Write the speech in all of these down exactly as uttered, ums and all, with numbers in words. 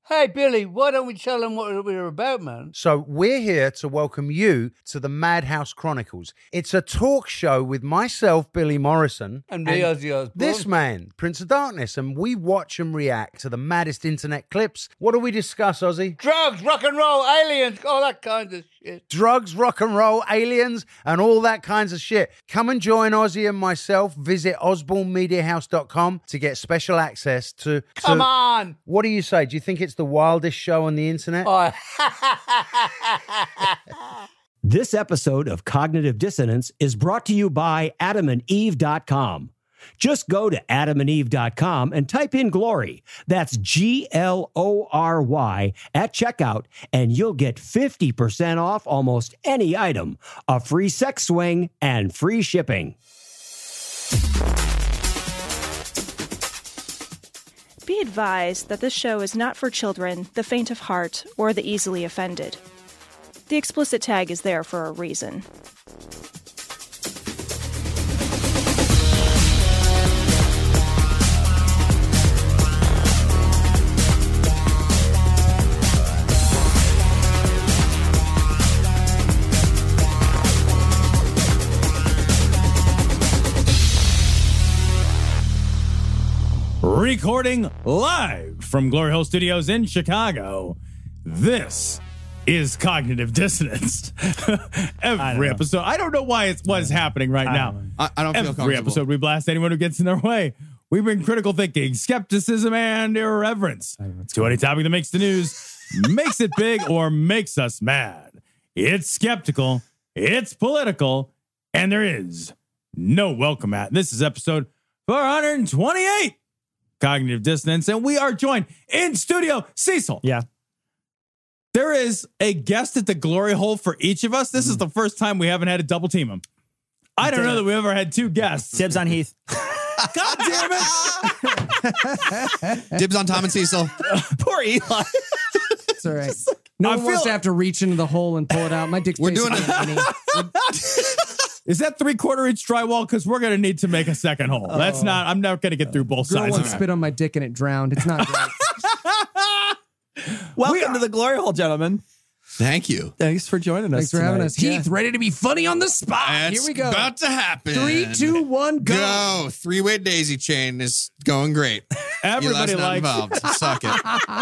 Hey, Billy, why don't we tell them what we're about, man? So we're here to welcome you to the Madhouse Chronicles. It's a talk show with myself, Billy Morrison, And me, Ozzy Osbourne. this man, Prince of Darkness, and we watch and react to the maddest internet clips. What do we discuss, Ozzy? Drugs, rock and roll, aliens, all that kind of shit. Drugs, rock and roll, aliens, and all that kinds of shit. Come and join Ozzy and myself. Visit osborne media house dot com to get special access to... to Come on! What do you say? Do you think it's the wildest show on the internet? Oh. This episode of Cognitive Dissonance is brought to you by adam and eve dot com. Just go to adam and eve dot com and type in Glory. That's G L O R Y at checkout, and you'll get fifty percent off almost any item, a free sex swing, and free shipping. Be advised that this show is not for children, the faint of heart, or the easily offended. The explicit tag is there for a reason. Recording live from Glory Hole Studios in Chicago, this is Cognitive Dissonance. Every I episode, I don't know why it's what is happening right I now. I, I don't feel Every comfortable. episode, we blast anyone who gets in their way. We bring critical thinking, skepticism, and irreverence to any topic that makes the news, makes it big, or makes us mad. It's skeptical, it's political, and there is no welcome at. This is episode four hundred twenty-eight. Cognitive Dissonance, and we are joined in studio. Cecil. Yeah. There is a guest at the glory hole for each of us. This mm. is the first time we haven't had to double team him. I don't know that we ever had two guests. Dibs on Heath. God damn it. Dibs on Tom and Cecil. Poor Eli. It's all right. No I one wants feel- to have to reach into the hole and pull it out. My dick's We're doing basically tiny. Is that three quarter inch drywall? Because we're going to need to make a second hole. Oh. That's not, I'm not going to get through both Girl sides. once spit on my dick and it drowned. It's not great. Welcome to the glory hole, gentlemen. Thank you. Thanks for joining us. Thanks for having tonight. us. Heath, Yeah. ready to be funny on the spot. It's Here we go. about to happen. Three, two, one, go. Go. Three-way daisy chain is going great. Everybody Eli's not likes involved. Suck it.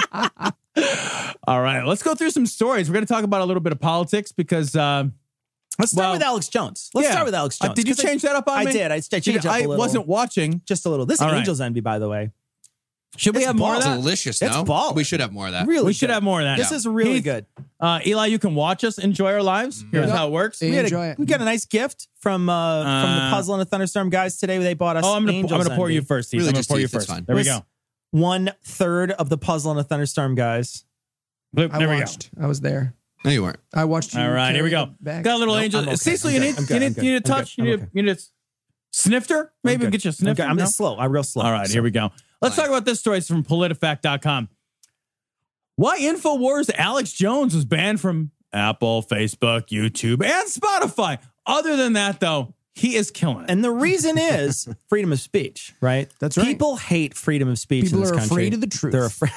All right, let's go through some stories. We're going to talk about a little bit of politics because... Uh, Let's start Well, with Alex Jones. Let's yeah. start with Alex Uh, Jones. did you 'Cause change I, that up on I me? did. I, I changed Did- it up I a little. wasn't watching. Just a little. This All right. Angel's Envy, by the way. Should we It's have more of It's that? delicious, It's no? baller. We should have more of that. Really We should good. have more of that. This Yeah. is really Heath, good. Uh, Eli, you can watch us enjoy our lives. Here's Yeah. how it works. Hey, We, had enjoy a, it. we got a nice gift from uh, from the Uh, Puzzle and the Thunderstorm guys today. They bought us. Oh, I'm gonna Angel's I'm gonna pour Envy. you first. Heath. Really I'm gonna just pour you Heath, it's first. fine. There we This- go. One third of the Puzzle and the Thunderstorm guys. Bloop, I there we go. watched. I was there. No, you weren't. I watched you. All right, here we carry go. the bag. Got a little Nope, angel. I'm okay. Cecil, I'm you good. need I'm you good. need I'm good. you need a I'm touch. good. You I'm need okay. you need a snifter. Maybe I'm we can good. get you a I'm snifter. good. I'm No? just slow. I'm real slow. All right, here we go. Let's Fine. talk about this story. It's from politifact dot com. Why InfoWars Alex Jones was banned from Apple, Facebook, YouTube, and Spotify. Other than that, though, he is killing it. And the reason is freedom of speech, right? That's right. People hate freedom of speech People in this are country. afraid of the truth. They're afraid.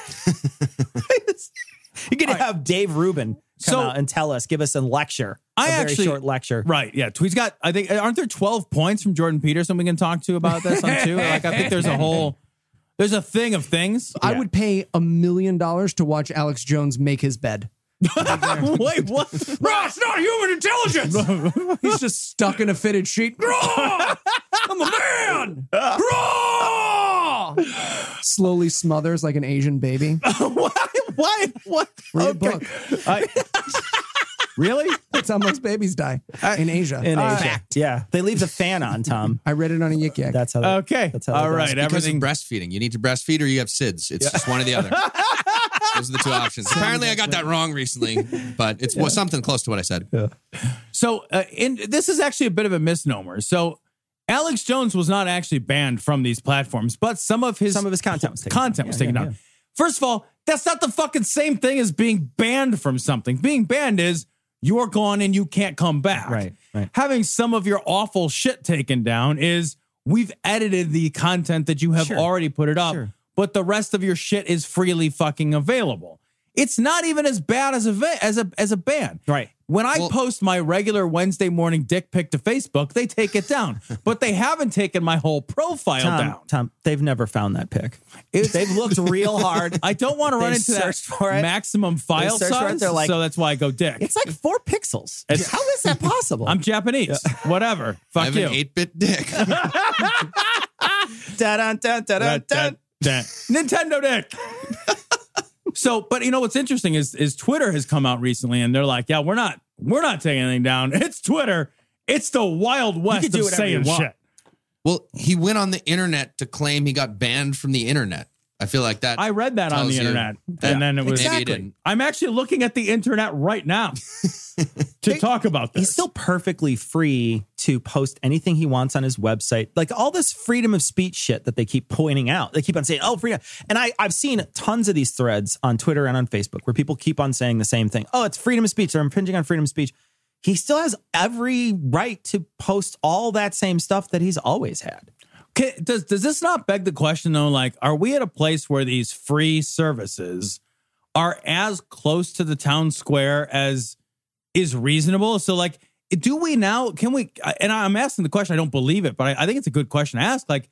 You're going to have Dave Rubin come So- out and tell us, give us a lecture. I a very actually- short lecture. Right, yeah. He's got, I think, aren't there twelve points from Jordan Peterson we can talk to about this on too? Like, I think there's a whole, there's a thing of things. I Yeah. would pay a million dollars to watch Alex Jones make his bed. Wait, what? Bro, it's not human intelligence. He's just stuck in a fitted sheet. Bro, I'm a man. Bro. Slowly smothers like an Asian baby. Why? Why? What? Read a Okay. book. I- really? That's how most babies die in Asia. In Uh, Asia. Yeah. They leave the fan on, Tom. I read it on a yik yak. That's how they, Okay. That's how All they do it. right. Because Everything. of breastfeeding. You need to breastfeed or you have S I D S. It's just one or the other. Those are the two options. Apparently, I got that wrong recently, but it's was something close to what I said. So, uh, in, this is actually a bit of a misnomer. So, Alex Jones was not actually banned from these platforms, but some of his Some of his content was taken content down. was Yeah, taken yeah, down. yeah. First of all, that's not the fucking same thing as being banned from something. Being banned is you're gone and you can't come back. Right, right. Having some of your awful shit taken down is we've edited the content that you have Sure. already put it up, Sure. but the rest of your shit is freely fucking available. it's not even as bad as a va- as a as a ban. Right. When I Well- post my regular Wednesday morning dick pic to Facebook, they take it down, but they haven't taken my whole profile Tom, down. Tom, they've never found that pic. It's- They've looked real hard. I don't want to run They into that searched for it. maximum file searched for it. size, They're like- so that's why I go dick. It's like four pixels. It's- How is that possible? I'm Japanese. Whatever. I Fuck have you. an eight-bit dick. Da-dun, dun, da-dun, That- dun. that- that. Nintendo dick. So, but you know what's interesting is is Twitter has come out recently, and they're like, yeah, we're not we're not taking anything down. It's Twitter. It's the Wild West can do of whatever you saying want. shit. Well, he went on the internet to claim he got banned from the internet. I feel like that. I read that on tells the you internet, that and then it was. maybe he didn't. I'm actually looking at the internet right now to talk about this. He's still perfectly free to post anything he wants on his website. Like all this freedom of speech shit that they keep pointing out. They keep on saying, oh, freedom. And I, I've seen tons of these threads on Twitter and on Facebook where people keep on saying the same thing. Oh, it's freedom of speech. They're impinging on freedom of speech. He still has every right to post all that same stuff that he's always had. Can, does does this not beg the question though? Like, are we at a place where these free services are as close to the town square as is reasonable? So, like, do we now? Can we? And I'm asking the question. I don't believe it, but I, I think it's a good question to ask. Like,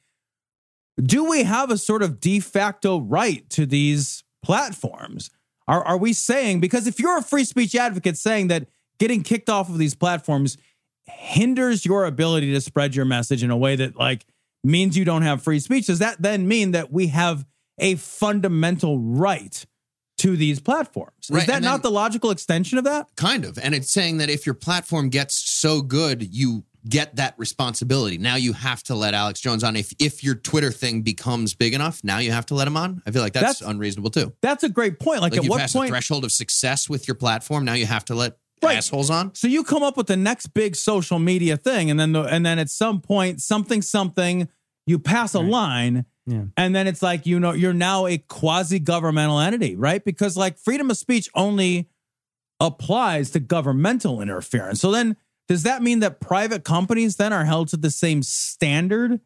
do we have a sort of de facto right to these platforms? Are are we saying, because if you're a free speech advocate saying that getting kicked off of these platforms hinders your ability to spread your message in a way that like means you don't have free speech, does that then mean that we have a fundamental right to these platforms? Is Right, that and not then- the logical extension of that? Kind of. And it's saying that if your platform gets so good, you get that responsibility. Now you have to let Alex Jones on. If if your Twitter thing becomes big enough, now you have to let him on. I feel like that's, That's- unreasonable too. That's a great point. Like, Like at you've what passed point? the threshold of success with your platform. Now you have to let Right. assholes on. So you come up with the next big social media thing, and then the, and then at some point, something something, you pass a line, Yeah. and then it's like, you know, you're now a quasi governmental entity, right? Because like freedom of speech only applies to governmental interference. So then, does that mean that private companies then are held to the same standard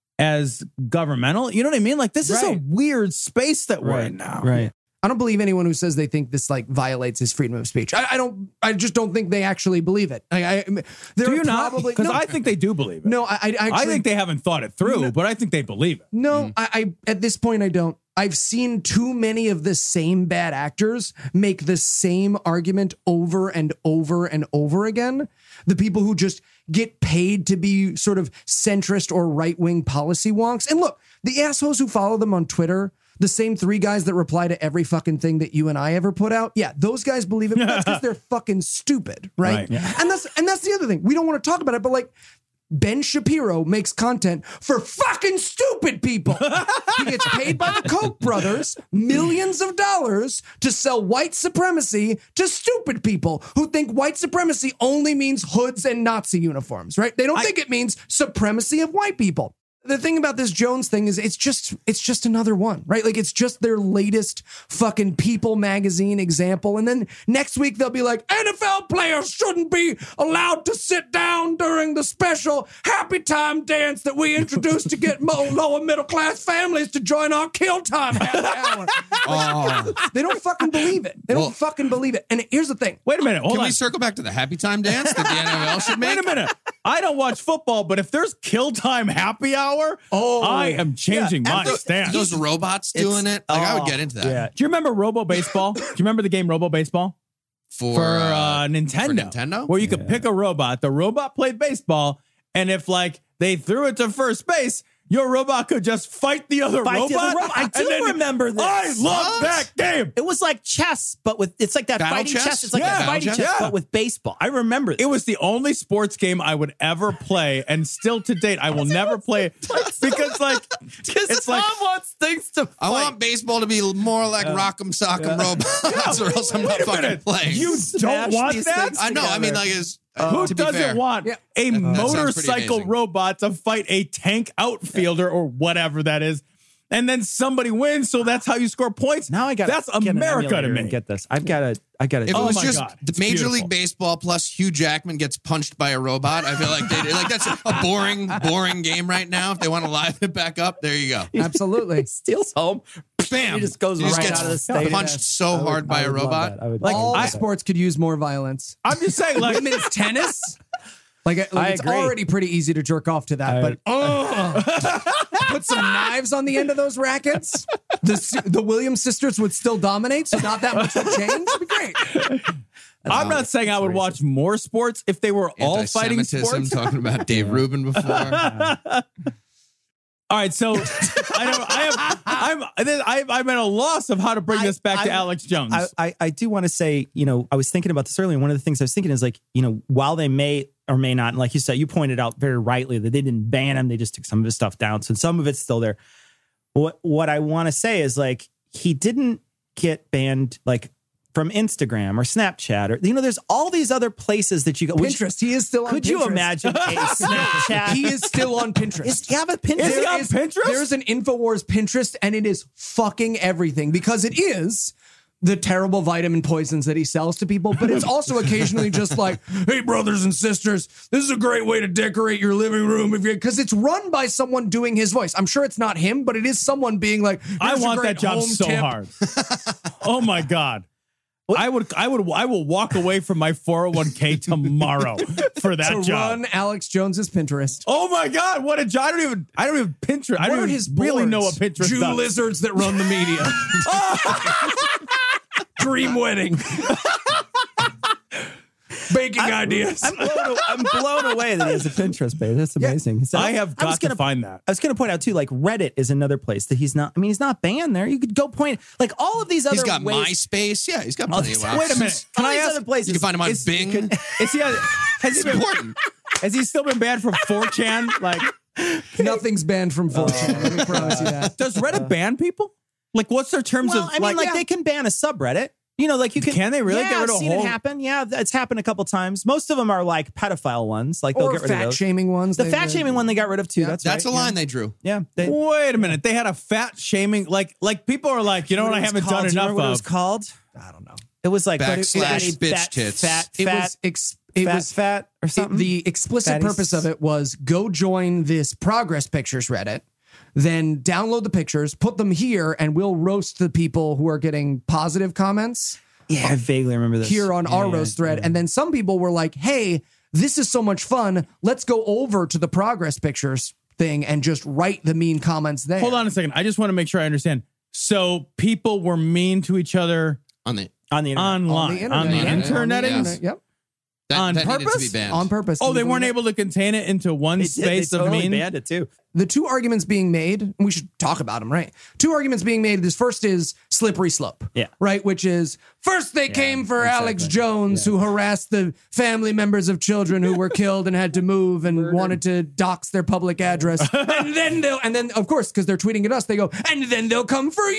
as governmental? You know what I mean? Like, this is a Right. weird space that we're in now. Right. I don't believe anyone who says they think this like violates his freedom of speech. I, I don't. I just don't think they actually believe it. I, I, there Do are you not? probably Because no, I think they do believe it. no. I, I actually I think they haven't thought it through, but I think they believe it. No, I, I at this point I don't. I've seen too many of the same bad actors make the same argument over and over and over again. The people who just get paid to be sort of centrist or right-wing policy wonks. And look, the assholes who follow them on Twitter, the same three guys that reply to every fucking thing that you and I ever put out. Yeah, those guys believe it, but that's because they're fucking stupid, right? Right. And that's and that's the other thing. We don't want to talk about it, but like Ben Shapiro makes content for fucking stupid people. He gets paid by the Koch brothers millions of dollars to sell white supremacy to stupid people who think white supremacy only means hoods and Nazi uniforms, right? They don't think it means supremacy of white people. The thing about this Jones thing is it's just it's just another one, right? Like it's just their latest fucking People magazine example. And then next week they'll be like, N F L players shouldn't be allowed to sit down during the special happy time dance that we introduced to get mo- lower middle class families to join our kill time happy hour. Oh. They don't fucking believe it. They Well- don't fucking believe it. And here's the thing. Wait a minute. Hold Can on. we circle back to the happy time dance that the N F L should make? Wait a minute. I don't watch football, but if there's kill time happy hour, Oh. I am changing Yeah, my and the- stance. Those robots doing it. Like I would get into that. Yeah. Do you remember Robo Baseball? Do you remember the game Robo Baseball? For, For uh, uh, Nintendo. for Nintendo? Where you could pick a robot. The robot played baseball, and if like they threw it to first base, your robot could just fight the other Fight robot. the other robot. I and do then- remember this. I love What? that game. It was like chess, but with it's like that Battle fighting chess? chess. It's like Yeah. that fighting Battle chess, chess? but with baseball. I remember this. It was the only sports game I would ever play, and still to date, I will never play it because, like, it's like wants things to fight. I want baseball to be more like Rock'em Sock'em Robots, or else I'm not Wait a fucking minute. playing. You Smash don't want these that? things I know. I mean, like, is uh, Who to be doesn't fair. want Yeah. a sounds pretty motorcycle amazing. robot to fight a tank outfielder or whatever that is? And then somebody wins, so that's how you score points. Now I got that's America to me. Get this. I've got to. I got If to. it Oh was my just God. the It's Major beautiful. League Baseball plus Hugh Jackman gets punched by a robot, I feel like they like that's a boring, boring game right now. If they want to liven it back up, there you go. Absolutely. Steals home. bam. He just goes He just right gets out of the stadium. punched so I would- hard by I a would love robot. that. I would Like, love All that. sports could use more violence. I'm just saying, like, Women's tennis. Like, like I it's agree. already pretty easy to jerk off to that, I- but oh, put some knives on the end of those rackets. The the Williams sisters would still dominate, so not that much would change. It'd be great. I'm not saying I would watch more sports if they were all fighting Anti-Semitism, sports. talking about Dave Rubin before. All right, so I don't. I have. I'm. I, I'm at a loss of how to bring I- this back to I- Alex Jones. I, I, I do want to say, you know, I was thinking about this earlier. And one of the things I was thinking is like, you know, while they may or may not, and like you said, you pointed out very rightly that they didn't ban him. They just took some of his stuff down. So some of it's still there. What, what I want to say is like, he didn't get banned like from Instagram or Snapchat or, you know, there's all these other places that you go. which- Pinterest. He is still on Could Pinterest. you imagine a Snapchat? He is still on Pinterest. Is, you have a Pinterest? Is he There on Pinterest? There's an InfoWars Pinterest, and it is fucking everything because it is the terrible vitamin poisons that he sells to people, but it's also occasionally just like, hey, brothers and sisters, this is a great way to decorate your living room if you because it's run by someone doing his voice. I'm sure it's not him, but it is someone being like, I "Here's a want great that job home so tip." hard. Oh my god. I would, I would, I will walk away from my four oh one k tomorrow for that To job. run Alex Jones's Pinterest. Oh my god, what a job! I don't even, I don't even Pinterest. I What don't are even his really know what boards? Pinterest Jew does. lizards that run the media. Dream wedding. Baking ideas. I'm blown, I'm blown away that he has a Pinterest page. That's amazing. So I have was got to gonna- find that. I was going to point out too, like Reddit is another place that he's not. I mean, he's not banned there. You could go point like all of these other. He's got ways, MySpace. Yeah, he's got all plenty these- of wait a options. minute. Can All I these ask? other Places, You can find him on Is- Bing. Is he? Has he It's been? important. Has he still been banned from four chan? Like, Nothing's banned from four chan. Let me promise you that. does Reddit ban people? Like, what's their terms Well, of I mean, like? like, they can ban a subreddit. You know, like you can. Can they really yeah, get rid of I've a seen whole- it happen? Yeah, it's happened a couple times. Most of them are like pedophile ones. Like they'll Or get rid of fat those. shaming ones. The they- fat they- shaming one they got rid of too. Yeah, that's That's right. a line they drew. Yeah. yeah they, Wait a minute. They had a fat shaming. Like, like people are like, you know what? I it was haven't called? done Do you enough remember what it was of. called? I don't know. It was like Backslash fat, bitch fat, tits. Fat, It fat, was ex- it fat, was fat or it- something. the explicit Fatties. purpose of it was go join this progress pictures Reddit, then download the pictures, put them here, and we'll roast the people who are getting positive comments yeah, I vaguely remember this here on Yeah, our yeah, roast thread. yeah. And then some people were like, hey, this is so much fun. Let's go over to the progress pictures thing and just write the mean comments there. Hold on a second. I just want to make sure I understand. So people were mean to each other On the on the internet. online, On the internet. on the Yeah, on the internetings. internet, Yep. that, On that needed to purpose? be banned. On purpose. Oh, they Can you weren't believe it? able to contain it into one They did, space they of totally mean. banned it too. The two arguments being made, and we should talk about them, right? Two arguments being made. This first is slippery slope. Yeah. Right? Which is first they came for Alex exactly. Jones, who harassed the family members of children who were killed and had to move and wanted to dox their public address. and then they'll, and then, of course, because they're tweeting at us, they go, and then they'll come for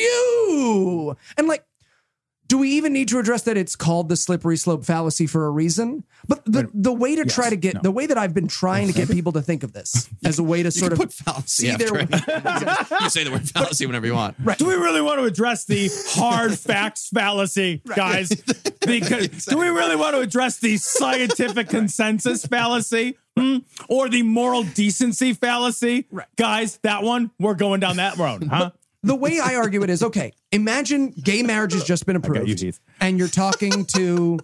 you. And like, do we even need to address that it's called the slippery slope fallacy for a reason? But the, the way to try to get, No. the way that I've been trying to get people to think of this as a way to You sort can of put fallacy see after their it. You can say the word fallacy whenever you want. Do we really want to address the hard facts fallacy, guys? Because do we really want to address the scientific consensus fallacy? Hmm? Or the moral decency fallacy? Guys, that one, we're going down that road, huh? the way I argue it is, okay, imagine gay marriage has just been approved you, Heath. and you're talking to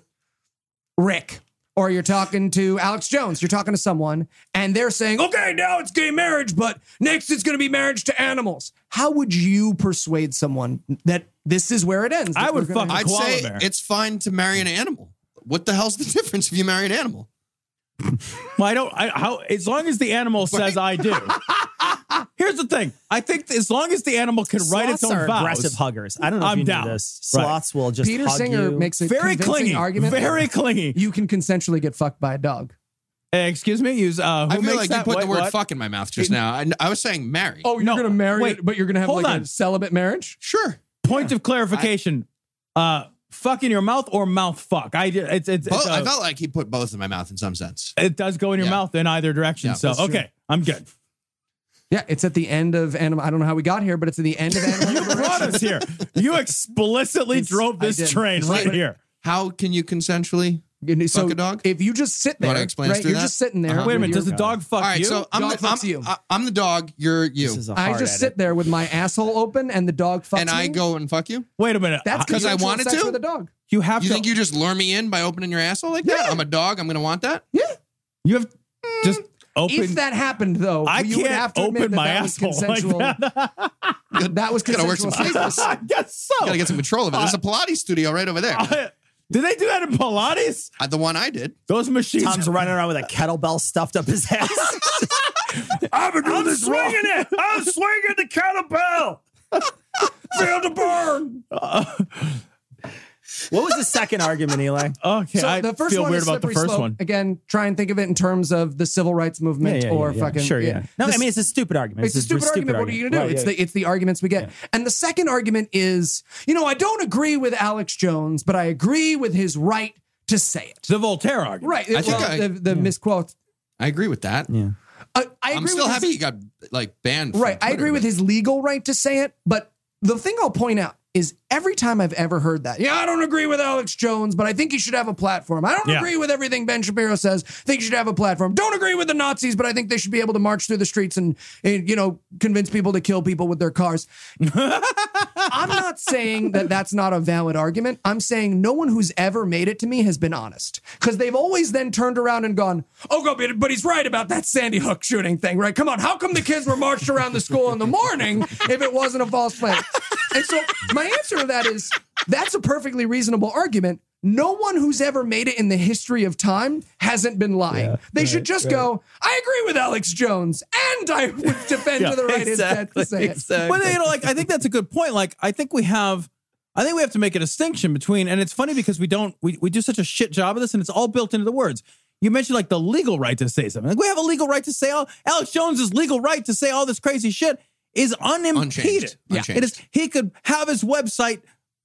Rick or you're talking to Alex Jones, you're talking to someone and they're saying, okay, now it's gay marriage, but next it's going to be marriage to animals. How would you persuade someone that this is where it ends? I that would we're gonna- fuck- I'd koala say bear. it's fine to marry an animal. What the hell's the difference if you marry an animal? Well, I don't. I, how as long as the animal says I do. Here's the thing. I think as long as the animal can write its Sloths own are vows, aggressive huggers. I don't know if I'm you down. know this. Right. Sloths will just Peter hug Singer you. makes a very convincing clingy, argument. very clingy. You can consensually get fucked by a dog. Uh, excuse me. Use. Uh, who I feel makes like that? you put Wait, the word what? fuck in my mouth just now. I, I was saying marry. Oh, you're No, going to marry wait. it, but you're going to have Hold like on. a celibate marriage? Sure. Point of clarification. uh, fuck in your mouth or mouth fuck. I it's it's, Both, it's I a- felt like he put both in my mouth in some sense. it does go in your Yeah. mouth in either direction. Yeah, so that's true. okay, I'm good. Yeah, it's at the end of Animal. I don't know how we got here, but it's at the end of Animal You Liberation. brought us here. You explicitly It's- drove I this did. train right But here. How can you consensually So Fuck a dog? if you just sit You there, wanna explain us right? through You're that? just sitting there. Uh-huh. Wait a with minute. your- Does the dog fuck All right, you? so I'm Dog the, fucks I'm, you. I- I'm the dog. You're you. This is a I hard just edit. sit there with my asshole open and the dog fucks and I me. go and fuck you? Wait a minute. That's 'Cause I consensual wanted sex to? with a dog. You have You to. think you just lure me in by opening your asshole like that? Yeah. I'm a dog. I'm going to want that? Yeah. You have just open. If that happened, though, I you would can't have to admit open that my that was asshole like consensual. that. That was Gotta work consensual some sex. I guess so. Got to get some control of it. There's a Pilates studio right over there. I- did they do that in Pilates? Uh, the one I did. Those machines. Tom's running around with a kettlebell stuffed up his ass. I've been doing this swinging it. I'm swinging the kettlebell. Feel the burn. What was the second argument, Eli? Okay, So I the first feel one weird is about the slippery first slope. one. Again, try and think of it in terms of the civil rights movement Yeah, yeah, or yeah, yeah. fucking. Sure, yeah. No, This- I mean it's a stupid argument. It's a stupid argument. What are you gonna do? Right, it's yeah. the it's the arguments we get. And the second argument is, you know, I don't agree with Alex Jones, but I agree with his right to say it. It's the Voltaire argument. Right. I think well, I- the, the misquote. I agree with that. Yeah. I, I agree I'm still with happy his, he got like banned. From Right. I Twitter, agree with but- his legal right to say it, but the thing I'll point out is every time I've ever heard that, yeah, I don't agree with Alex Jones, but I think he should have a platform. I don't Yeah. agree with everything Ben Shapiro says. Think he should have a platform. Don't agree with the Nazis, but I think they should be able to march through the streets and, and you know, convince people to kill people with their cars. I'm not saying that that's not a valid argument. I'm saying no one who's ever made it to me has been honest, because they've always then turned around and gone, oh, go, but- but he's right about that Sandy Hook shooting thing, right? Come on, how come the kids were marched around the school in the morning if it wasn't a false flag? And so my answer to that is that's a perfectly reasonable argument. No one who's ever made it in the history of time hasn't been lying. Yeah, they right, should just right. go, I agree with Alex Jones, and I would defend Yeah, to the right his death to say it. exactly. But you know, like I think that's a good point. Like I think we have, I think we have to make a distinction between, and it's funny because we don't, we, we do such a shit job of this, and it's all built into the words. You mentioned like the legal right to say something. Like we have a legal right to say all. Alex Jones's legal right to say all this crazy shit is unimpeded. Unchanged. Yeah, Unchanged. it is. He could have his website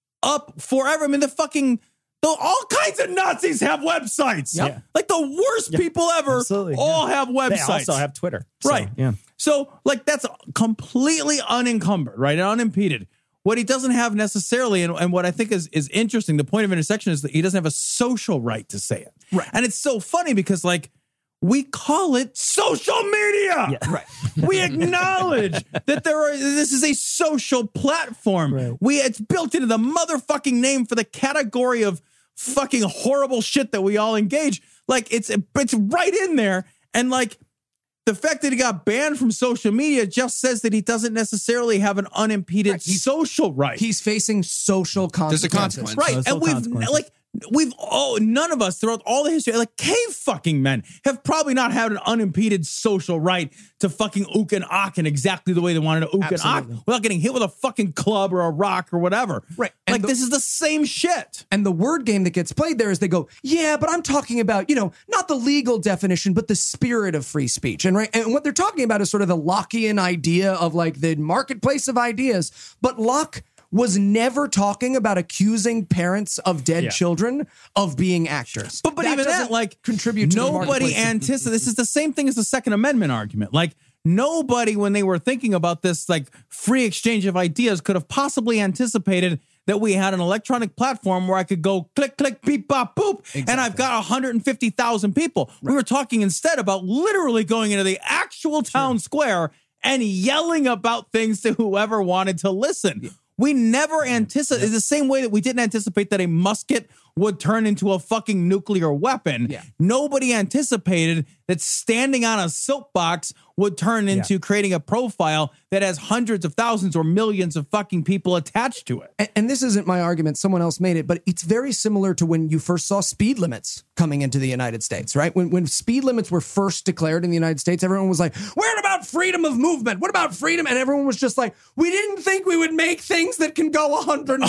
up forever. I mean, the fucking. The, all kinds of Nazis have websites. Yep. Yeah. Like the worst people ever Absolutely, all yeah. have websites. They also have Twitter. So, Right. Yeah. So, like, that's completely unencumbered, right? And unimpeded. What he doesn't have necessarily, and, and what I think is, is interesting, the point of intersection is that he doesn't have a social right to say it. Right. And it's so funny because, like, we call it social media. Yeah. Right. We acknowledge that there are, this is a social platform. Right. We, it's built into the motherfucking name for the category of fucking horrible shit that we all engage. Like, it's, it's right in there. And, like, the fact that he got banned from social media just says that he doesn't necessarily have an unimpeded Right. He's- social right. He's facing social There's a consequences. consequence. right. Social And we've consequences. like we've oh none of us throughout all the history, like cave fucking men, have probably not had an unimpeded social right to fucking ook and ock in exactly the way they wanted to ook and ock Absolutely. without getting hit with a fucking club or a rock or whatever. Right. And Like the- this is the same shit. And the word game that gets played there is they go, yeah, but I'm talking about, you know, not the legal definition, but the spirit of free speech. And right, and what they're talking about is sort of the Lockean idea of like the marketplace of ideas. But Locke was never talking about accusing parents of dead Yeah. children of being actors. But but even that, doesn't like contribute to the nobody marketplace. anticipated. This is the same thing as the Second Amendment argument. Like nobody, when they were thinking about this, like free exchange of ideas, could have possibly anticipated that we had an electronic platform where I could go click, click, beep, bop, boop, and I've got one hundred fifty thousand people. We were talking instead about literally going into the actual town square and yelling about things to whoever wanted to listen. We never anticipated, it's the same way that we didn't anticipate that a musket would turn into a fucking nuclear weapon. Yeah. Nobody anticipated that standing on a soapbox would turn into creating a profile that has hundreds of thousands or millions of fucking people attached to it. And, and this isn't my argument, someone else made it, but it's very similar to when you first saw speed limits coming into the United States, right? When when speed limits were first declared in the United States, everyone was like, what about freedom of movement? What about freedom? And everyone was just like, we didn't think we would make things that can go one hundred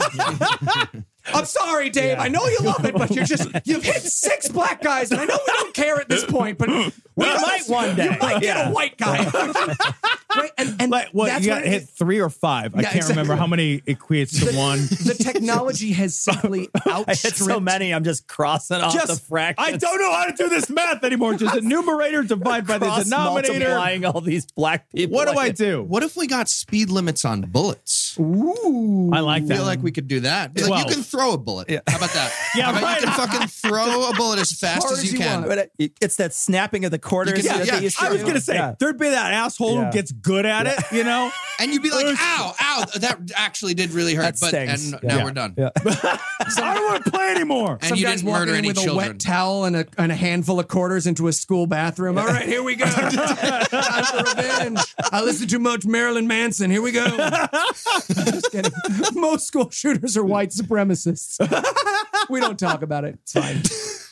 twenty. I'm sorry, Dave. I know you love it, but you're just, you've hit six black guys, and I know we don't care at this point, but we might one day. You might get Yeah. a white guy. Right, and, and Like, what, that's you what got it hit is. three or five? I Yeah, can't exactly. remember how many equates to one. The technology has simply I hit so outstripped. many, I'm just crossing off the Just, fractions. I don't know how to do this math anymore. Just the numerator divide by the Cross denominator. multiplying all these black people. What do I like- do? What if we got speed limits on bullets? Ooh, I like I that. feel like we could do that. Be like, Twelve. you can throw a bullet. How about that? Yeah, How about right. you can fucking throw a bullet as fast hard as as you you can. want. But it- it's that snapping of the quarters. You can- that yeah, they used to I was do. going to say, Yeah. there'd be that asshole Yeah. who gets good at it, you know? And you'd be like, ow, ow, that actually did really hurt. That but stings. and Yeah. now we're done. Yeah. I don't want to play anymore. And Some you guys didn't walking murder in any with a children. wet towel and a, and a handful of quarters into a school bathroom. All right, here we go. Time for revenge. I listened to much Marilyn Manson. Here we go. Just kidding. Most school shooters are white supremacists. We don't talk about it. It's fine.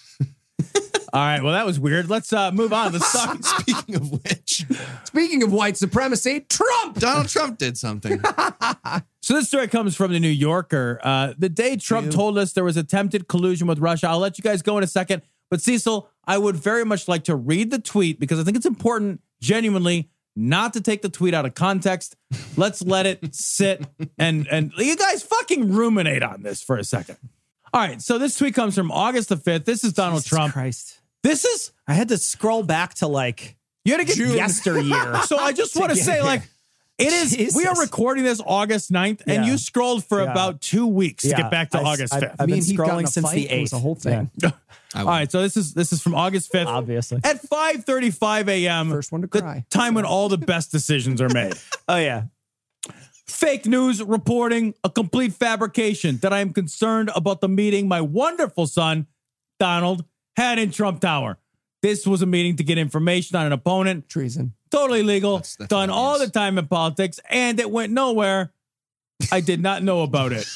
All right, well, that was weird. Let's uh, move on. Let's talk. Speaking of which, Speaking of white supremacy, Trump. Donald Trump did something. So this story comes from the New Yorker. Uh, the day Trump told us there was attempted collusion with Russia, I'll let you guys go in a second. But Cecil, I would very much like to read the tweet because I think it's important, genuinely, not to take the tweet out of context. Let's let it sit and and you guys fucking ruminate on this for a second. All right, so this tweet comes from August the fifth. This is Donald Jesus Trump. Christ. This is I had to scroll back to like you had to get yesteryear. So I just want to get say, here. like, it is. Jesus. We are recording this August ninth, and Yeah. you scrolled for Yeah. about two weeks to Yeah, get back to I- August I- fifth. I've Me been and Heath got in scrolling a since fight. the It was eighth. a whole thing. I All will. right, so this is this is from August fifth, Obviously. at five thirty-five a.m. First one to the cry. time when all the best decisions are made. Oh yeah. Fake news reporting a complete fabrication that I am concerned about the meeting my wonderful son Donald had in Trump Tower. This was a meeting to get information on an opponent. Treason. Totally legal, That's- that's done what it all is. the time in politics, and it went nowhere. I did not know about it.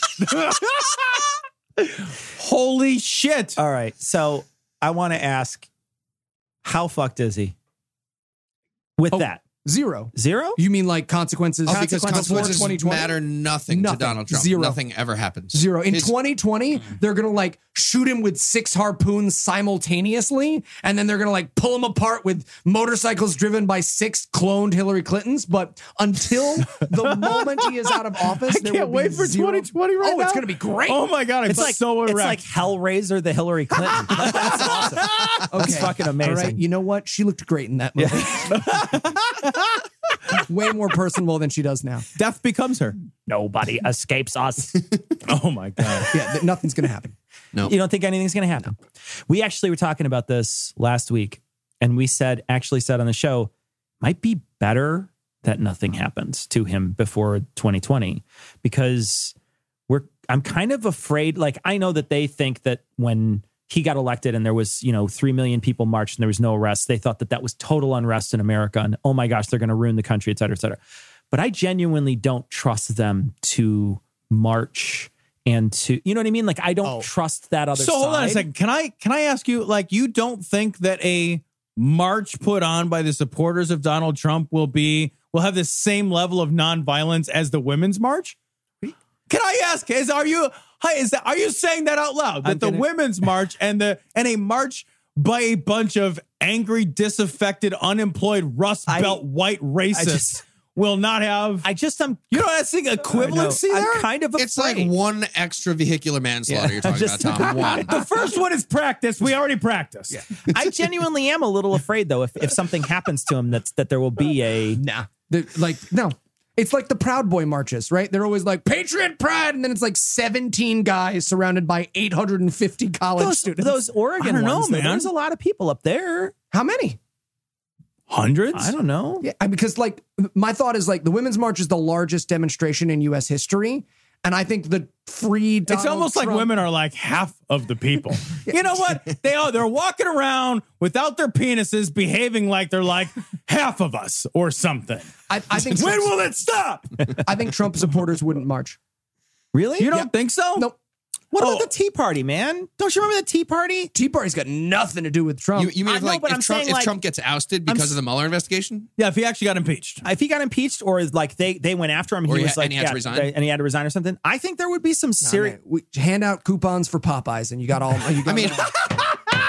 Holy shit. All right. So I want to ask, how fucked is he? With Oh, that Zero. zero? You mean like consequences? Oh, because before consequences twenty twenty? matter nothing, Nothing. to Donald Trump. Zero. Nothing ever happens. Zero. In His- twenty twenty, they're going to like shoot him with six harpoons simultaneously. And then they're going to like pull him apart with motorcycles driven by six cloned Hillary Clintons. But until the moment he is out of office, I there can't will be wait for zero- twenty twenty right Oh, now. it's going to be great. Oh my God. I'm It's like so it's erect. like Hellraiser, the Hillary Clinton. Like, that's awesome. Okay. It's fucking All amazing. right. You know what? She looked great in that movie. Way more personable than she does now. Death becomes her. Nobody escapes us. Oh my God. Yeah, th- nothing's going to happen. No. You don't think anything's going to happen? We actually were talking about this last week, and we said, actually said on the show, might be better that nothing happens to him before twenty twenty, because we're. I'm kind of afraid. Like, I know that they think that when he got elected and there was, you know, three million people marched and there was no arrests, they thought that that was total unrest in America, and oh my gosh, they're going to ruin the country, et cetera, et cetera. But I genuinely don't trust them to march and to, you know what I mean? Like, I don't Oh. trust that other So side. hold on a second. Can I can I ask you, like, you don't think that a march put on by the supporters of Donald Trump will be will have the same level of nonviolence as the women's march? Can I ask? Is are you hi, is that are you saying that out loud? That I'm the gonna- women's march and the and a march by a bunch of angry, disaffected, unemployed, Rust I- Belt white racists just- will not have I just, I'm, you know that's the equivalency I know. there? I'm kind of afraid. It's like one extra vehicular manslaughter Yeah. you're talking Just- about, Tom. One. The first one is practice. We already practiced. I genuinely am a little afraid, though, if, if something happens to him, that's that there will be a. Nah. They're like, no. It's like the Proud Boy marches, right? They're always like, Patriot Pride. And then it's like seventeen guys surrounded by eight hundred fifty college Those, students. those Oregon I don't know, ones, though, man. there's a lot of people up there. How many? Hundreds? I don't know. Yeah, I- because like my thought is like the Women's March is the largest demonstration in U S history. And I think the free Donald It's almost like Trump- women are like half of the people. You know what? They are they're walking around without their penises, behaving like they're like half of us or something. I, I think When Trump, will it stop? I think Trump supporters wouldn't march. Really? You don't Yeah. think so? Nope. What about Oh. the Tea Party, man? Don't you remember the Tea Party? Tea Party's got nothing to do with Trump. You, you mean I if, know, like but if I'm Trump saying, if like- Trump gets ousted I'm because s- of the Mueller investigation? Yeah, if he actually got impeached. If he got impeached, or like they they went after him, Or he he was ha- like, and he had to yeah, resign? they- and he had to resign or something. I think there would be some Nah, serious. man, we hand out coupons for Popeyes and you got all you got I mean, them all.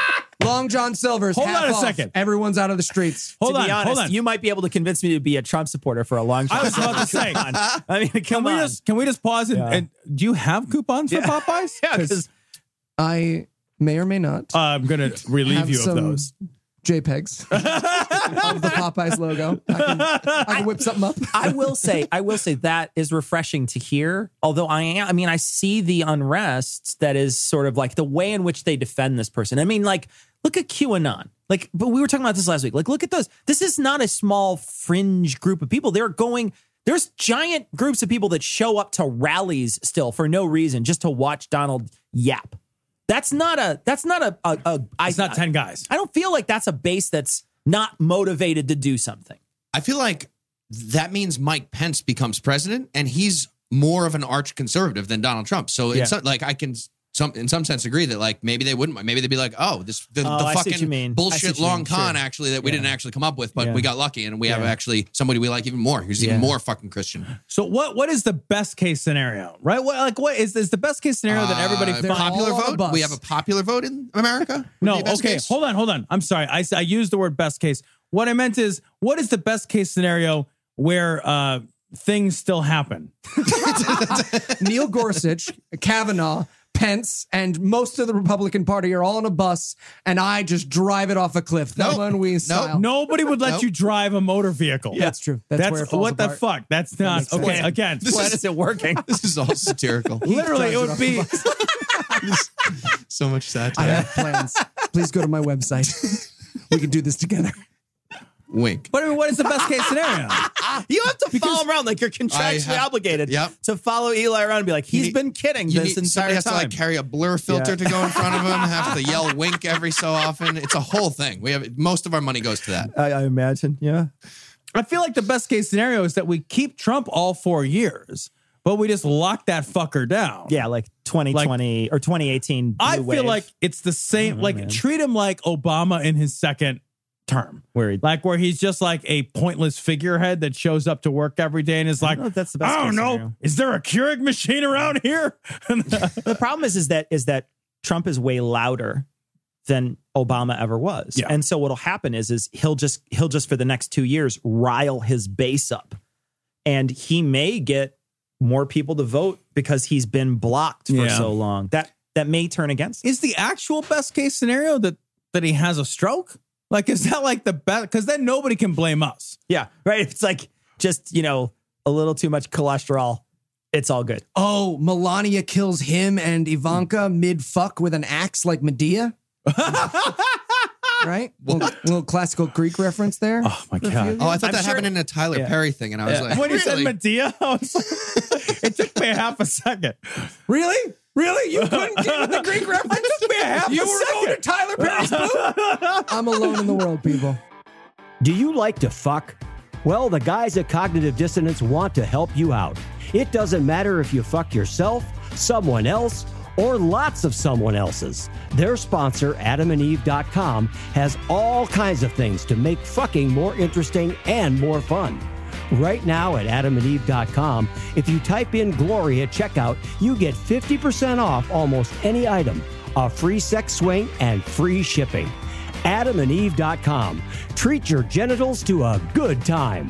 Long John Silver's. Hold half on a off. second. Everyone's out of the streets. Hold to on, be honest, hold on. you might be able to convince me to be a Trump supporter for a long time. I was about to say. Come on. I mean, Can come we on. just can we just pause and, Yeah. and do you have coupons for Yeah. Popeyes? Yeah, because I may or may not Uh, I'm gonna relieve have you of some those. JPEGs of the Popeyes logo. I can, I can whip something up. I will say, I will say that is refreshing to hear. Although I am, I mean, I see the unrest that is sort of like the way in which they defend this person. I mean, like, look at QAnon. Like, but we were talking about this last week. Like, look at those. This is not a small fringe group of people. They're going. There's giant groups of people that show up to rallies still for no reason, just to watch Donald yap. That's not a. That's not a. a, a I, It's not ten guys. I don't feel like that's a base that's not motivated to do something. I feel like that means Mike Pence becomes president, and he's more of an arch conservative than Donald Trump. So Yeah. it's not, like I can some in some sense agree that like maybe they wouldn't. Maybe they'd be like, oh, this the, Oh, the I see what you fucking mean. I see bullshit what you long mean. con Sure. actually that we Yeah. didn't actually come up with, but Yeah. we got lucky and we have Yeah. actually somebody we like even more who's Yeah. even more fucking Christian. So what what is the best case scenario? Right? What like what is is the best case scenario that everybody Uh, finds? popular all on a vote. bus. We have a popular vote in America. Would No, be best okay. case? Hold on, hold on. I'm sorry. I, s- I used the word best case. What I meant is, what is the best case scenario where uh, things still happen? Neil Gorsuch, Kavanaugh, Pence, and most of the Republican Party are all on a bus, and I just drive it off a cliff. Nope. Thelma and Louise Nope. style. Nobody would let Nope. you drive a motor vehicle. That's true. That's, That's, where it falls what apart. the fuck. That's not makes okay. sense. Again, This When is- is it working? This is all satirical. literally, it would drives be. So much I satire. have plans. Please go to my website. We can do this together. Wink. But I mean, what is the best case scenario? You have to follow him around like you're I contractually have- obligated Yep. to follow Eli around and be like, he's You need- been kidding You this need, somebody entire has time. to like carry a blur filter Yeah. to go in front of him, have to yell wink every so often. It's a whole thing. We have most of our money goes to that. I, I imagine, yeah. I feel like the best case scenario is that we keep Trump all four years, but we just lock that fucker down. Yeah, like twenty twenty or twenty eighteen. Blue I feel wave, like it's the same. know, Like man. treat him like Obama in his second term, where he, like where he's just like a pointless figurehead that shows up to work every day and is like, know if that's the best I don't case know, scenario. is there a Keurig machine around here? the problem is, is that is that Trump is way louder than Obama ever was. Yeah. And so what'll happen is, is he'll just he'll just for the next two years rile his base up, and he may get more people to vote because he's been blocked for Yeah. so long. That that may turn against him. Is the actual best case scenario that that he has a stroke? Like, is that like the best? Because then nobody can blame us. Yeah, right. It's like just, you know, a little too much cholesterol. It's all good. Oh, Melania kills him and Ivanka mid fuck with an axe like Medea. Right? Little, little classical Greek reference there. Oh my god! Oh, I thought I'm that sure- happened in a Tyler Yeah. Perry thing, and I was like, when you said really? Medea, I was like, it took me a half a second. Really? Really? You couldn't get with the Greek reference? It took me a half You a were second. going to Tyler Perry's booth? I'm alone in the world, people. Do you like to fuck? Well, the guys at Cognitive Dissonance want to help you out. It doesn't matter if you fuck yourself, someone else, or lots of someone else's. Their sponsor, adam and eve dot com, has all kinds of things to make fucking more interesting and more fun. Right now at adam and eve dot com, if you type in Glory at checkout, you get fifty percent off almost any item, a free sex swing, and free shipping. adam and eve dot com. Treat your genitals to a good time.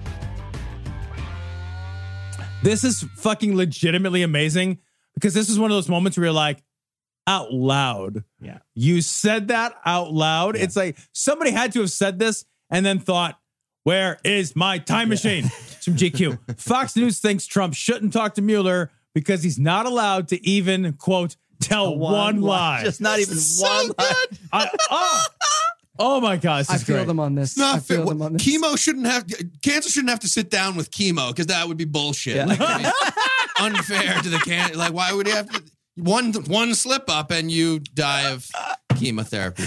This is fucking legitimately amazing because this is one of those moments where you're like, out loud. Yeah. You said that out loud. It's like somebody had to have said this and then thought, where is my time machine? It's from G Q. Fox News thinks Trump shouldn't talk to Mueller because he's not allowed to even, quote, tell one, lie. Just not even one lie. I, oh, oh my God. This I is feel great. them on this. Not I feel fair. them on this. Chemo shouldn't have cancer shouldn't have to sit down with chemo because that would be bullshit. Like, it'd be unfair to the can. Like, why would he have to one one slip up and you die of chemotherapy?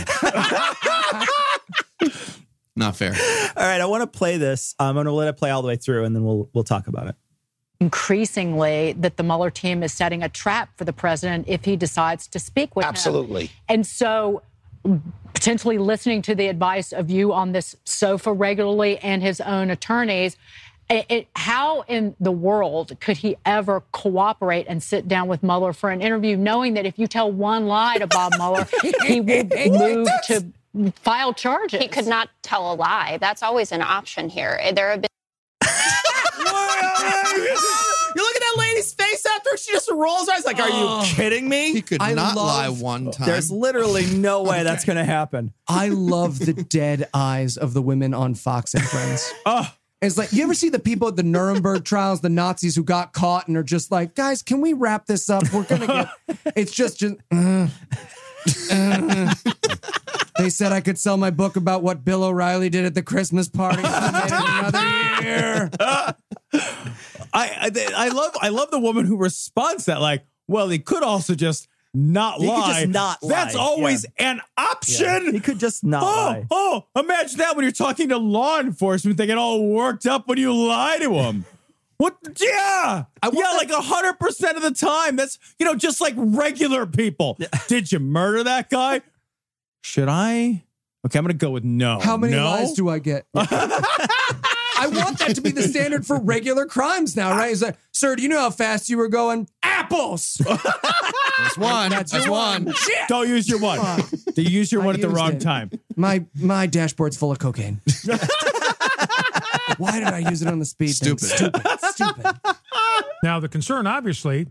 Not fair. All right, I want to play this. I'm going to let it play all the way through, and then we'll we'll talk about it. Increasingly, that the Mueller team is setting a trap for the president if he decides to speak with him. Absolutely. And so potentially listening to the advice of you on this sofa regularly and his own attorneys, It, it, how in the world could he ever cooperate and sit down with Mueller for an interview, knowing that if you tell one lie to Bob Mueller, he will move to file charges? He could not tell a lie. That's always an option here. There have been. You look at that lady's face after she just rolls her eyes like, are Oh. you kidding me? He could I not love- lie one time. There's literally no way that's going to happen. I love the dead eyes of the women on Fox and Friends. Oh, It's like, you ever see the people at the Nuremberg trials, the Nazis who got caught and are just like, guys, can we wrap this up? We're going to get, it's just, just uh, uh. They said I could sell my book about what Bill O'Reilly did at the Christmas party. I made it another year. I, I I love I love the woman who responds to that like, well, he could also just not He could lie. just not That's lie, always yeah. an option. He could just not Oh, lie. oh, imagine that when you're talking to law enforcement, they get all worked up when you lie to them. What? Yeah. I want yeah, that- like one hundred percent of the time. That's, you know, just like regular people. Did you murder that guy? Should I? Okay, I'm going to go with no. How many no? lies do I get? I want that to be the standard for regular crimes now, right? It's like, sir, do you know how fast you were going? Apples. That's one. That's That's your one. Shit. Don't use your one. You use your I one at the used wrong it. time. My my dashboard's full of cocaine. Why did I use it on the speed thing? Stupid. Stupid. Stupid. Now, the concern, obviously,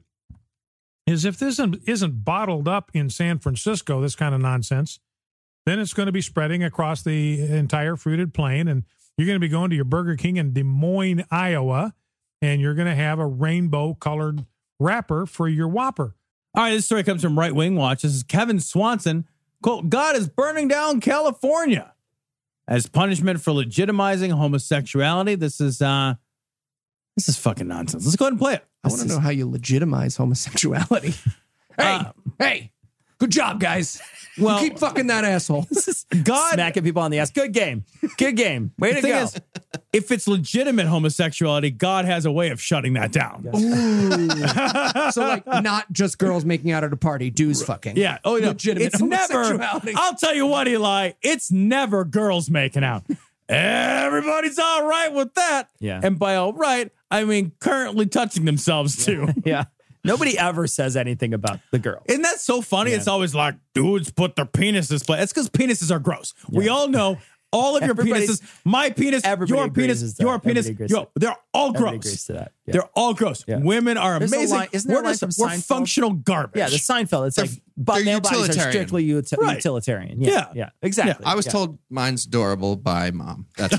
is if this isn't, isn't bottled up in San Francisco, this kind of nonsense, then it's going to be spreading across the entire fruited plain, and you're going to be going to your Burger King in Des Moines, Iowa, and you're going to have a rainbow-colored wrapper for your Whopper. All right, this story comes from Right Wing Watch. This is Kevin Swanson. Quote, God is burning down California as punishment for legitimizing homosexuality. This is uh this is fucking nonsense. Let's go ahead and play it. I want to know how you legitimize homosexuality. Hey, Uh, hey, good job, guys. Well- You keep fucking that asshole. God, Smacking people on the ass. Good game. Good game. Way the to thing go. is, if it's legitimate homosexuality, God has a way of shutting that down. Ooh. So, like, not just girls making out at a party, dudes fucking. Yeah. Oh, no. Legitimate It's never, homosexuality. I'll tell you what, Eli, it's never girls making out. Everybody's all right with that. Yeah. And by all right, I mean currently touching themselves too. Yeah. Nobody ever says anything about the girl. Isn't that so funny? Yeah. It's always like dudes put their penises play. It's because penises are gross. We all know all of your Everybody's- penises, my penis, everybody your agrees penis, with that. your penis, Everybody agrees yo, to that. they're all Everybody gross. agrees to that. Yeah. They're all gross. Yeah. Women are There's a amazing. line- isn't there we're a line just, from we're Seinfeld? functional garbage. Yeah, the Seinfeld. It's They're- like, but they're male bodies are utilitarian. strictly uti- Right. utilitarian. Yeah, Yeah. yeah, exactly. I was Yeah. told mine's adorable by mom. That's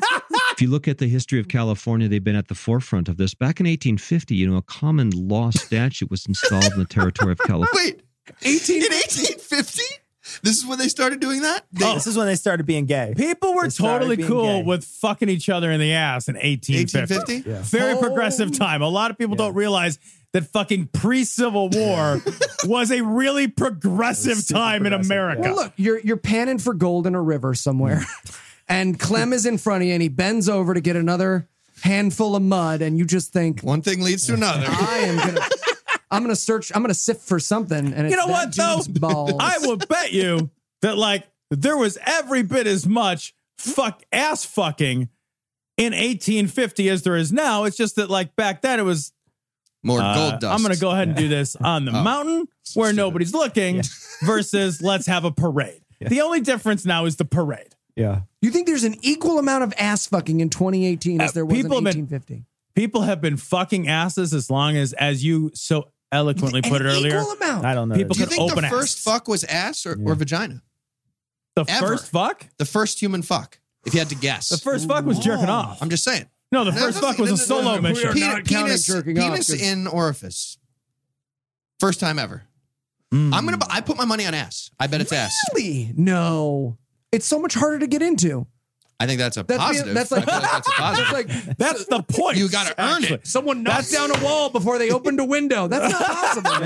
If you look at the history of California, they've been at the forefront of this. Back in eighteen fifty, you know, a common law statute was installed in the territory of California. wait. eighteen in eighteen fifty? This is when they started doing that? They, This is when they started being gay. People were They started totally being cool gay. with fucking each other in the ass in eighteen fifty. eighteen fifty? Yeah. Very Oh. progressive time. A lot of people don't realize that fucking pre-Civil War was a really progressive super time in progressive, America. Well, look, you're you're panning for gold in a river somewhere, and Clem is in front of you, and he bends over to get another handful of mud, and you just think, One thing leads to another. I am gonna, I'm gonna search, I'm gonna sift for something, and it's You know that what, though? dude's balls. I will bet you that like there was every bit as much fuck ass fucking in eighteen fifty as there is now. It's just that like back then it was More uh, gold dust. I'm going to go ahead and do this on the Oh. mountain where nobody's looking versus let's have a parade. The only difference now is the parade. Yeah. You think there's an equal amount of ass fucking in twenty eighteen as Uh, there was people in have been- eighteen fifty? People have been fucking asses as long as, as you so eloquently put it An earlier. equal amount. I don't know. People Do you could think the open first ass. fuck was ass or, or vagina? The ever. first fuck? The first human fuck, if you had to guess. The first fuck was jerking off. I'm just saying. No, the No, first no, fuck was no, a no, solo no, no. mission. We are not Penis, counting penis, jerking off, penis 'cause- in orifice. First time ever. Mm. I'm gonna. I put my money on ass. I bet it's ass. Really? No. It's so much harder to get into. I think that's a That's positive. That's like, I feel like that's a positive. that's like That's the point. You got to earn actually. it. someone knocked down a wall before they opened a window. That's not possible,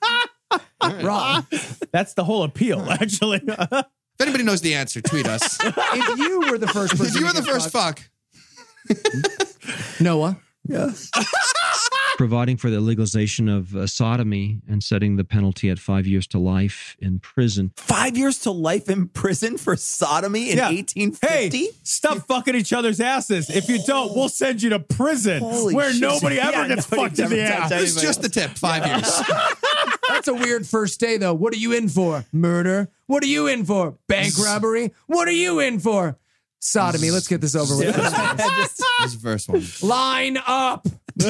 man. Wrong. That's the whole appeal, actually. If anybody knows the answer, tweet us. If you were the first person, If you to were the get first fucked- fuck, Noah. Yeah. providing for the legalization of uh, sodomy and setting the penalty at five years to life in prison. Five years to life in prison for sodomy in Yeah. eighteen fifty? Hey, stop fucking each other's asses. If you don't, we'll send you to prison Holy where shit. nobody ever Yeah, gets nobody's fucked in ever the touched ass. It's just the tip. Five years. That's a weird first day, though. What are you in for? Murder? What are you in for? Bank robbery? What are you in for? Sodomy. Let's get this over with. Just- This first one. Line up.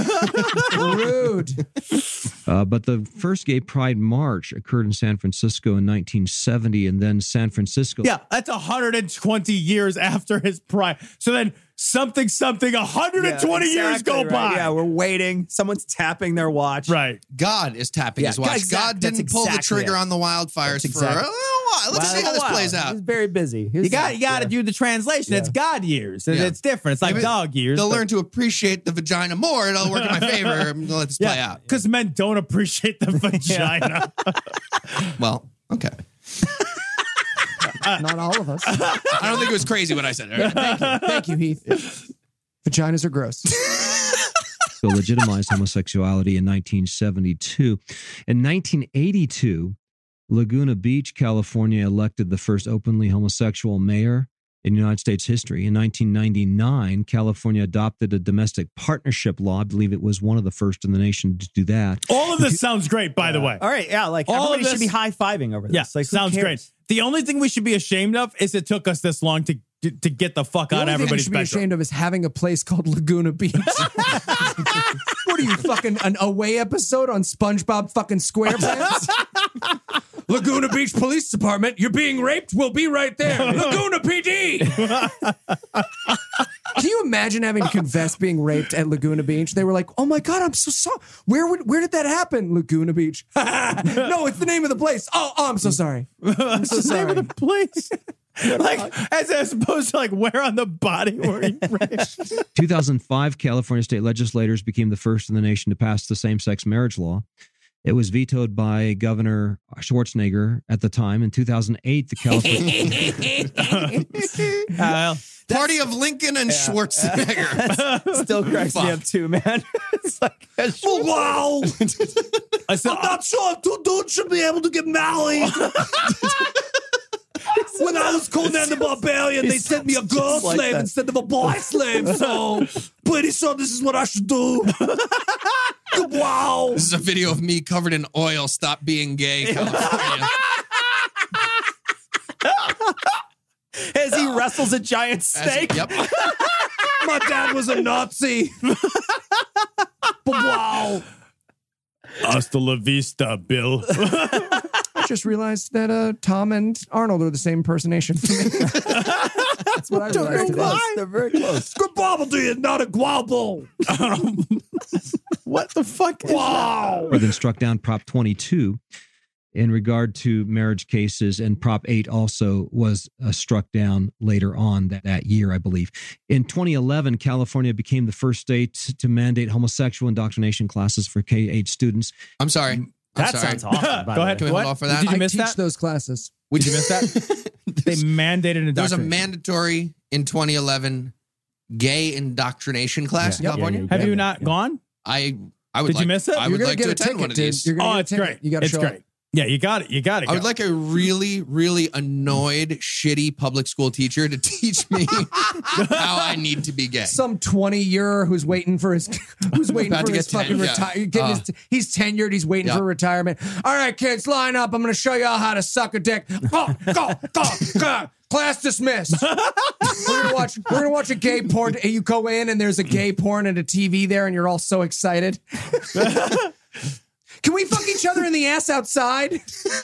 Rude. Uh, but the first Gay Pride March occurred in San Francisco in nineteen seventy, and then San Francisco. Yeah, that's one hundred twenty years after his prime. So then something, something, one hundred twenty Yeah, years go exactly, by. right. Yeah, we're waiting. Someone's tapping their watch. Right. God is tapping Yeah, his watch. exact- God didn't that's pull the exactly trigger it. on the wildfires That's for a exactly- little while. Let's see how this Wow. plays He out. was very busy. He was- You got you got to yeah. do the translation. Yeah. It's God years. And Yeah. It's different. It's like Maybe dog years. They'll but- learn to appreciate the vagina more. It'll work in my favor. I'm gonna let this play out. because men don't appreciate the vagina. Well, okay. Not all of us. I don't think it was crazy what I said. All right. Thank you. Thank you, Heath. Vaginas are gross. legitimized homosexuality in nineteen seventy-two. In nineteen eighty-two, Laguna Beach, California elected the first openly homosexual mayor in United States history. In nineteen ninety-nine, California adopted a domestic partnership law. I believe it was one of the first in the nation to do that. All of this sounds great, by the way. All right, yeah, like All of everybody should this- be high-fiving over this. Yeah, like, who sounds cares? great. The only thing we should be ashamed of is it took us this long to to, to get the fuck The out only of thing you everybody's should be bedroom. ashamed of is having a place called Laguna Beach. What are you, fucking an away episode on SpongeBob fucking SquarePants? Laguna Beach Police Department, you're being raped? We'll be right there. Laguna P D! Can you imagine having to confess being raped at Laguna Beach? They were like, oh my God, I'm so sorry. Where, would, where did that happen? Laguna Beach. No, it's the name of the place. Oh, oh I'm so sorry. I'm so It's the name sorry. of the place. Like, as, as opposed to like where on the body were you raped? two thousand five, California state legislators became the first in the nation to pass the same-sex marriage law. It was vetoed by Governor Schwarzenegger at the time. In two thousand eight, the California... Uh, Party of Lincoln and Schwarzenegger. Still cracks me up too, man. It's like, Oh, wow. I said, I'm not sure if two dudes should be able to get married. When I was Conan the Barbarian, they sent me a girl Just like slave that. instead of a boy slave. So, pretty sure this is what I should do. Wow. This is a video of me covered in oil. Stop being gay, California. as he wrestles a giant snake. Yep. My dad was a Nazi. But wow. Hasta la vista, Bill. I just realized that uh, Tom and Arnold are the same impersonation for me. That's what I realized today. They're very close. Good bobble to you, not a guabble. What the fuck? Is Wow. then struck down Prop twenty-two in regard to marriage cases, and Prop eight also was uh, struck down later on that, that year, I believe. In twenty eleven, California became the first state to mandate homosexual indoctrination classes for K eight students. I'm sorry. I'm That sorry. sounds awesome. by Go the ahead. Can we What? hold off for that? Did you I miss teach that? those classes. Did you miss that? They mandated There was a indoctrination. mandatory in twenty eleven gay indoctrination class in Yeah. California. Yeah, yeah, Have you not gone? I I would Did you like, miss it? I You're would gonna like get to a attend ticket, one of dude. these. You're gonna Oh, get a it's ticket. great. You gotta It's show great. up. Yeah, you got it. You got it. I would like a really, really annoyed, shitty public school teacher to teach me how I need to be gay. Some twenty-year who's waiting for his who's waiting About for to his get fucking ten- yeah. retire. Getting his, he's tenured. He's waiting Yeah. for retirement. All right, kids, line up. I'm going to show you all how to suck a dick. Go, go, go, go. Class dismissed. we're gonna watch. We're gonna watch a gay porn. You go in and there's a gay porn and a T V there, and you're all so excited. Can we fuck each other in the ass outside?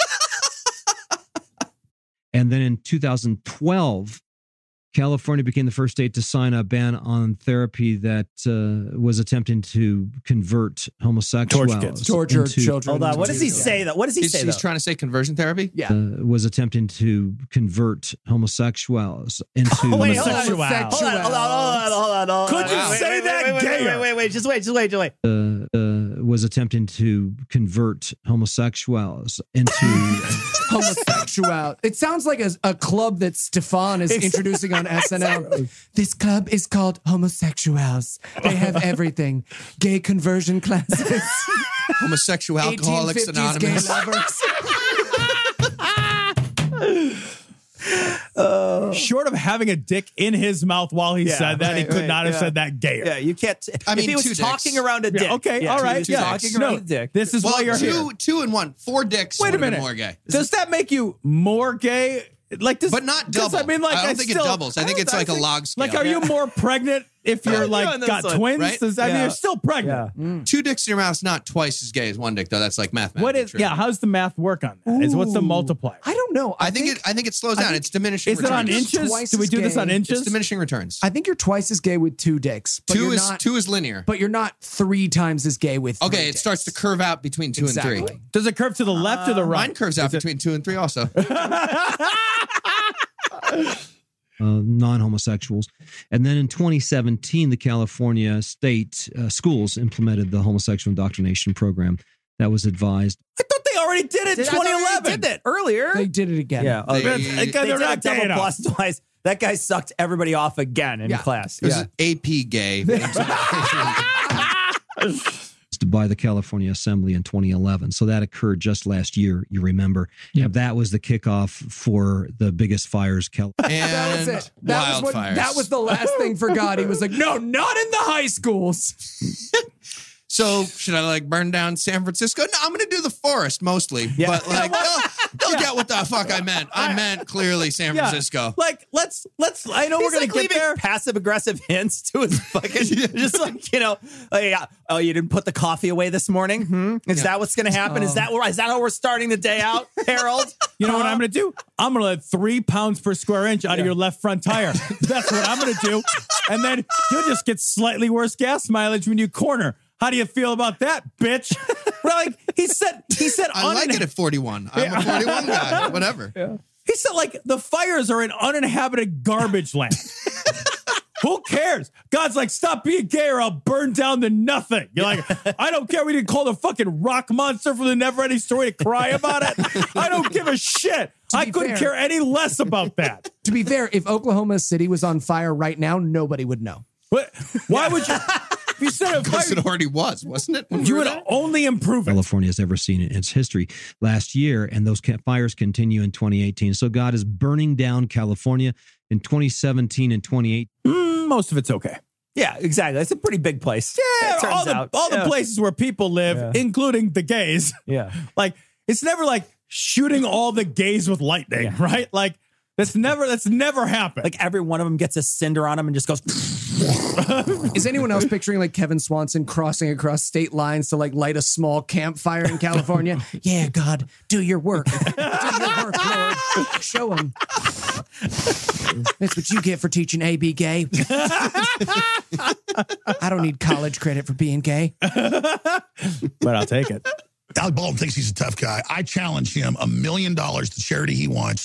And then in two thousand twelve, California became the first state to sign a ban on therapy that uh, was attempting to convert homosexuals. kids. Torture into- children. Hold on. What does he say? That what does he He's, say? he's though? trying to say conversion therapy? Yeah. Uh, was attempting to convert homosexuals into Oh, wait, hold on. Homosexual. Hold on, hold on, hold on, hold on, hold on. Could you Wait, say wait, that wait, wait, gayer? Wait, wait, wait, just wait, just wait, just wait. uh, uh, was attempting to convert homosexuals into homosexual. It sounds like a, a club that Stefan is introducing on S N L. Exactly. This club is called Homosexuals. They have everything. Gay conversion classes. Homosexual Alcoholics Anonymous. Gay lovers. Uh, Short of having a dick in his mouth while he Yeah, said that, right, he could right, not have yeah. said that gayer. Yeah, you can't. I if mean, he was two talking dicks. around a dick. Yeah, okay, yeah, all two right. dicks Yeah. talking No, around a dick. This is Well, why you're two, here. two and one. Four dicks. Wait a would've been minute. More gay. Does that make you more gay? Like, does, But not 'cause double. I mean, like, I don't I think still, it doubles. I think don't- it's like a think- log scale. Like, are you more pregnant if you're You're like on this got one, twins? right? Does- I mean, Yeah. you're still pregnant. Two dicks in your mouth is not twice as gay as one dick, though. That's like mathematically What is? true. Yeah, how's the math work on that? Is what's the Ooh. multiplier? I don't know. I think, it. I think it slows down. think- It's diminishing. Is it returns. on inches? Twice Do we as do this gay. on It's inches? diminishing returns. I think you're twice as gay with two dicks. But two you're is not, two is linear. But you're not three times as gay with. Okay, three it dicks. starts to curve out between two and Exactly. three. Does it curve to the left or the right? Mine curves out Is it- between two and three also. uh, non-homosexuals. And then in twenty seventeen, the California state uh, schools implemented the homosexual indoctrination program that was advised. I thought they already did it in Did- I thought twenty they eleven. did that earlier. They did it again. yeah, oh, They- they, They- Again, they're did a not gay double enough. plus twice. That guy sucked everybody off again in Yeah. class. It was Yeah. A P gay. by the California Assembly in twenty eleven. So that occurred just last year, you remember. Yeah. And that was the kickoff for the biggest fires. Cal- and That was it. That was, what, wildfires. that was the last thing for God. He was like, no, not in the high schools. So should I like burn down San Francisco? No, I'm going to do the forest mostly. Yeah. But like, they'll, they'll get what the fuck I meant. I meant clearly San Yeah. Francisco. Like, let's let's. I know He's we're gonna like get leaving there. passive aggressive hints to his fucking, just like, you know, oh yeah, oh you didn't put the coffee away this morning. Hmm? Is Yeah. that what's going to happen? Is that where, is that how we're starting the day out, Harold? You know what I'm gonna do? I'm gonna let three pounds per square inch out of your left front tire. That's what I'm gonna do. And then you'll just get slightly worse gas mileage when you corner. How do you feel about that, bitch? Well, like he said, he said, I like unin- it at forty-one. I'm a forty-one guy. Whatever. He said, like the fires are an uninhabited garbage land. Who cares? God's like, stop being gay or I'll burn down to nothing. You're like, I don't care. We didn't call the fucking rock monster from the Never-Ending Story to cry about it. I don't give a shit. I be couldn't fair- care any less about that. To be fair, if Oklahoma City was on fire right now, nobody would know. What? Why would you? If you said it, Because it already was, wasn't it? when we you were would there? only improve it. California has ever seen in its history last year, and those ca- fires continue in twenty eighteen. So God is burning down California in twenty seventeen and twenty eighteen. Mm, most of it's okay. Yeah, exactly. It's a pretty big place. Yeah, it turns all the out. all the Yeah. places where people live, Yeah. including the gays. Yeah. Like it's never like shooting all the gays with lightning, Yeah. right? Like that's never that's never happened. Like every one of them gets a cinder on them and just goes. Is anyone else picturing like Kevin Swanson crossing across state lines to like light a small campfire in California? Yeah, God, do your work. Do your work, Lord. Show him. That's what you get for teaching A B gay. I don't need college credit for being gay. But I'll take it. Alec Baldwin thinks he's a tough guy. I challenge him a million dollars to charity he wants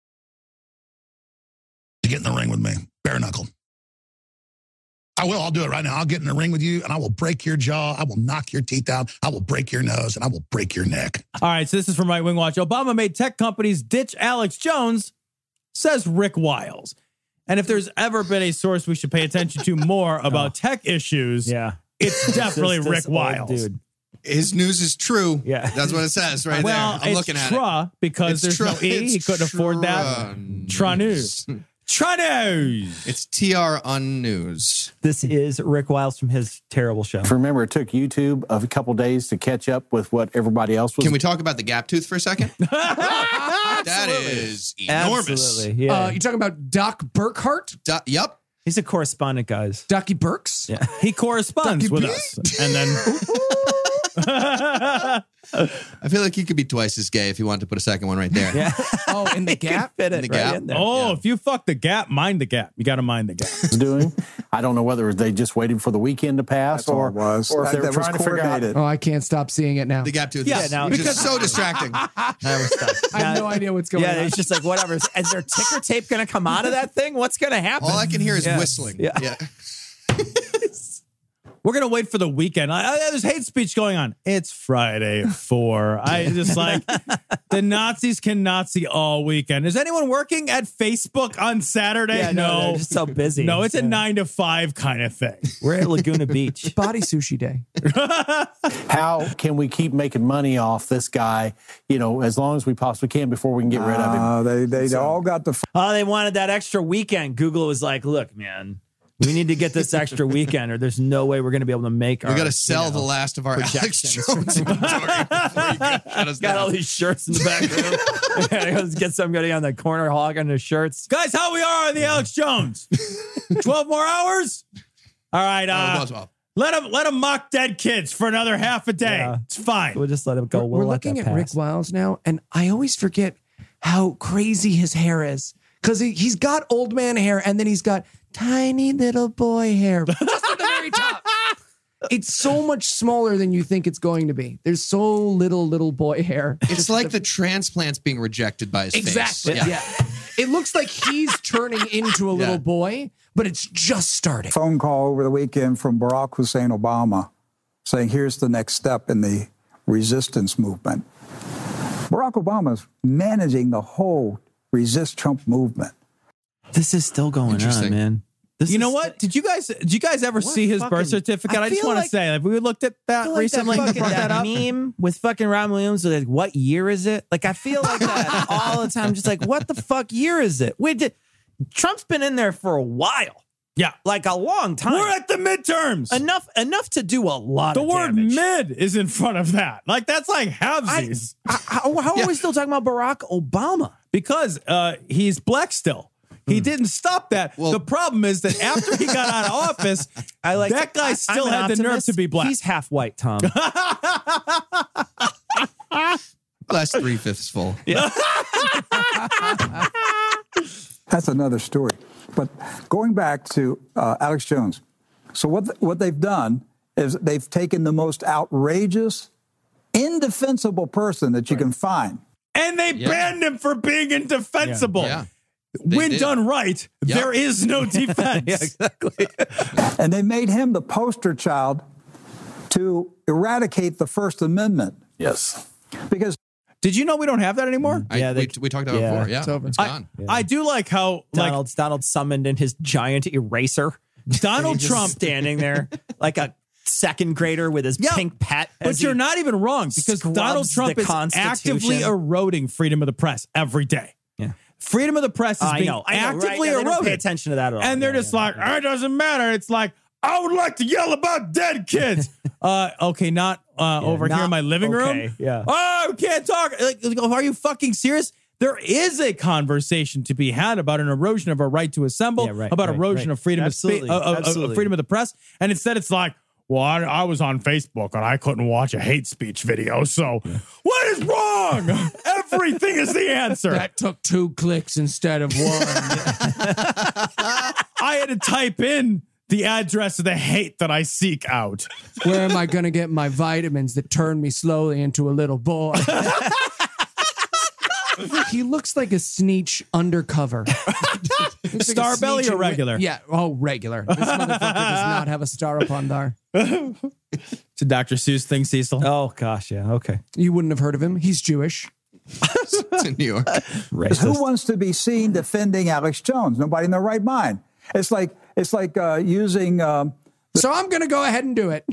to get in the ring with me. Bare knuckle. I will. I'll do it right now. I'll get in the ring with you and I will break your jaw. I will knock your teeth out. I will break your nose and I will break your neck. All right, so this is from Right Wing Watch. Obama made tech companies ditch Alex Jones, says Rick Wiles. And if there's ever been a source we should pay attention to more about tech issues, Yeah. it's definitely This- Rick this old Wiles. dude. His news is true. Yeah. That's what it says right Well, there. I'm it's looking at tra it. because It's there's tra- no E. He it's couldn't afford that. Tra News. Tra News. It's T R on News. This is Rick Wiles from his terrible show. Remember, it took YouTube a couple days to catch up with what everybody else was. Can we talk about the gap tooth for a second? That is enormous. Absolutely. Yeah. Uh, you talking about Doc Burkhart? Du- yep. He's a correspondent, guys. Ducky Burks? Yeah. He corresponds Ducky with B? us. And then I feel like he could be twice as gay if you wanted to put a second one right there. Yeah. Oh, in the gap? Fit it the right gap? in there. Oh, Yeah. if you fuck the gap, mind the gap. You got to mind the gap. was doing. I don't know whether they just waited for the weekend to pass That's all or, it was. or if they They're were just trying to figure out- coordinated. Oh, I can't stop seeing it now. The gap tooth Yeah, is now- just so distracting. That was tough. I have no idea what's going Yeah, on. it's just like, whatever. Is, is there ticker tape going to come out of that thing? What's going to happen? All I can hear is Yeah. whistling. Yeah. Yeah. We're going to wait for the weekend. I, I, there's hate speech going on. It's Friday at four. I just like the Nazis can Nazi all weekend. Is anyone working at Facebook on Saturday? Yeah, no, no. they're just so busy. No, it's a Yeah. nine to five kind of thing. We're at Laguna Beach. Body sushi day. How can we keep making money off this guy, you know, as long as we possibly can before we can get rid of him? Uh, they they So- all got the. Oh, they wanted that extra weekend. Google was like, look, man, we need to get this extra weekend or there's no way we're going to be able to make We our, got to sell you know, the last of our Alex projections. Jones inventory before you can shut us Got all down. these shirts in the back room. Let's get somebody on the corner hogging their shirts. Guys, how we are on the Alex Jones? twelve more hours? All right. Oh, Uh, it was well. let him let him mock dead kids for another half a day. Yeah. It's fine. We'll just let him go. We're, We'll we're let looking that at Rick pass. Wiles now, and I always forget how crazy his hair is because he, he's got old man hair, and then he's got tiny little boy hair just at the very top. It's so much smaller than you think it's going to be. There's so little little boy hair. It's like the transplants being rejected by his Exactly. face. Yeah. It looks like he's turning into a little Yeah. boy, but it's just starting. Phone call over the weekend from Barack Hussein Obama saying, here's the next step in the resistance movement. Barack Obama's managing the whole resist Trump movement. This is still going on, Interesting. man. This You know is- what? Did you guys did you guys ever What see his fucking- birth certificate? I I, just feel want to like- say, like, we looked at that I feel like recently. That, fucking, brought that that up. meme with fucking Robin Williams. Like, what year is it? Like, I feel like that all the time. Just like, what the fuck year is it? We did. Trump's been in there for a while, Yeah, like a long time. we're at the midterms. enough, enough to do a lot. The of word damage. mid is in front of that. Like that's like halvesies I- how how are we still talking about Barack Obama? because uh, he's black still. He didn't stop that. Well- the problem is that after he got out of office, I like that guy I- still I'm an had the nerve optimist. to be black. He's half white, Tom. Glass three fifths full. That's another story. But going back to uh, Alex Jones, so what th- what they've done is they've taken the most outrageous, indefensible person that you can find. and they Yeah. banned him for being indefensible. Yeah. They When did. done right, Yep. there is no defense. Yeah, exactly. And they made him the poster child to eradicate the First Amendment. Yes. Because Did you know we don't have that anymore? I, Yeah, they- we, we talked about it yeah, before. Yeah, it's over. It's I, gone. I do like how like Donald Donald summoned in his giant eraser. Donald He's just Trump standing there like a second grader with his Yeah, pink pet. But as you're he not even wrong because scrubs Donald Trump the is Constitution. actively eroding freedom of the press every day. Yeah. Freedom of the press is I being know, I know, right? actively Yeah, they don't eroded. pay attention to that at all. And they're Yeah, just yeah, like, it doesn't matter. It's like, I would like to yell about dead kids. uh, okay, not uh, Yeah, over here in not my living okay, room. yeah. Oh, we can't talk. Like, are you fucking serious? There is a conversation to be had about an erosion of our right to assemble, Yeah, right, about right, erosion right. of freedom Absolutely, of, spa- uh, uh, absolutely. of freedom of the press. And instead, it's like, well, I, I was on Facebook and I couldn't watch a hate speech video. So what is wrong? Everything is the answer. That took two clicks instead of one. I had to type in the address of the hate that I seek out. Where am I going to get my vitamins that turn me slowly into a little boy? He looks like a Sneetch undercover. Looks like a Star belly Sneetch or in- regular? Yeah. Oh, regular. This motherfucker does not have a star upon there. It's a Doctor Seuss thing, Cecil. Oh gosh, yeah, okay. You wouldn't have heard of him. He's Jewish. It's in New York. who wants to be seen defending Alex Jones? Nobody in their right mind. It's like it's like uh, using. Um, So I'm going to go ahead and do it.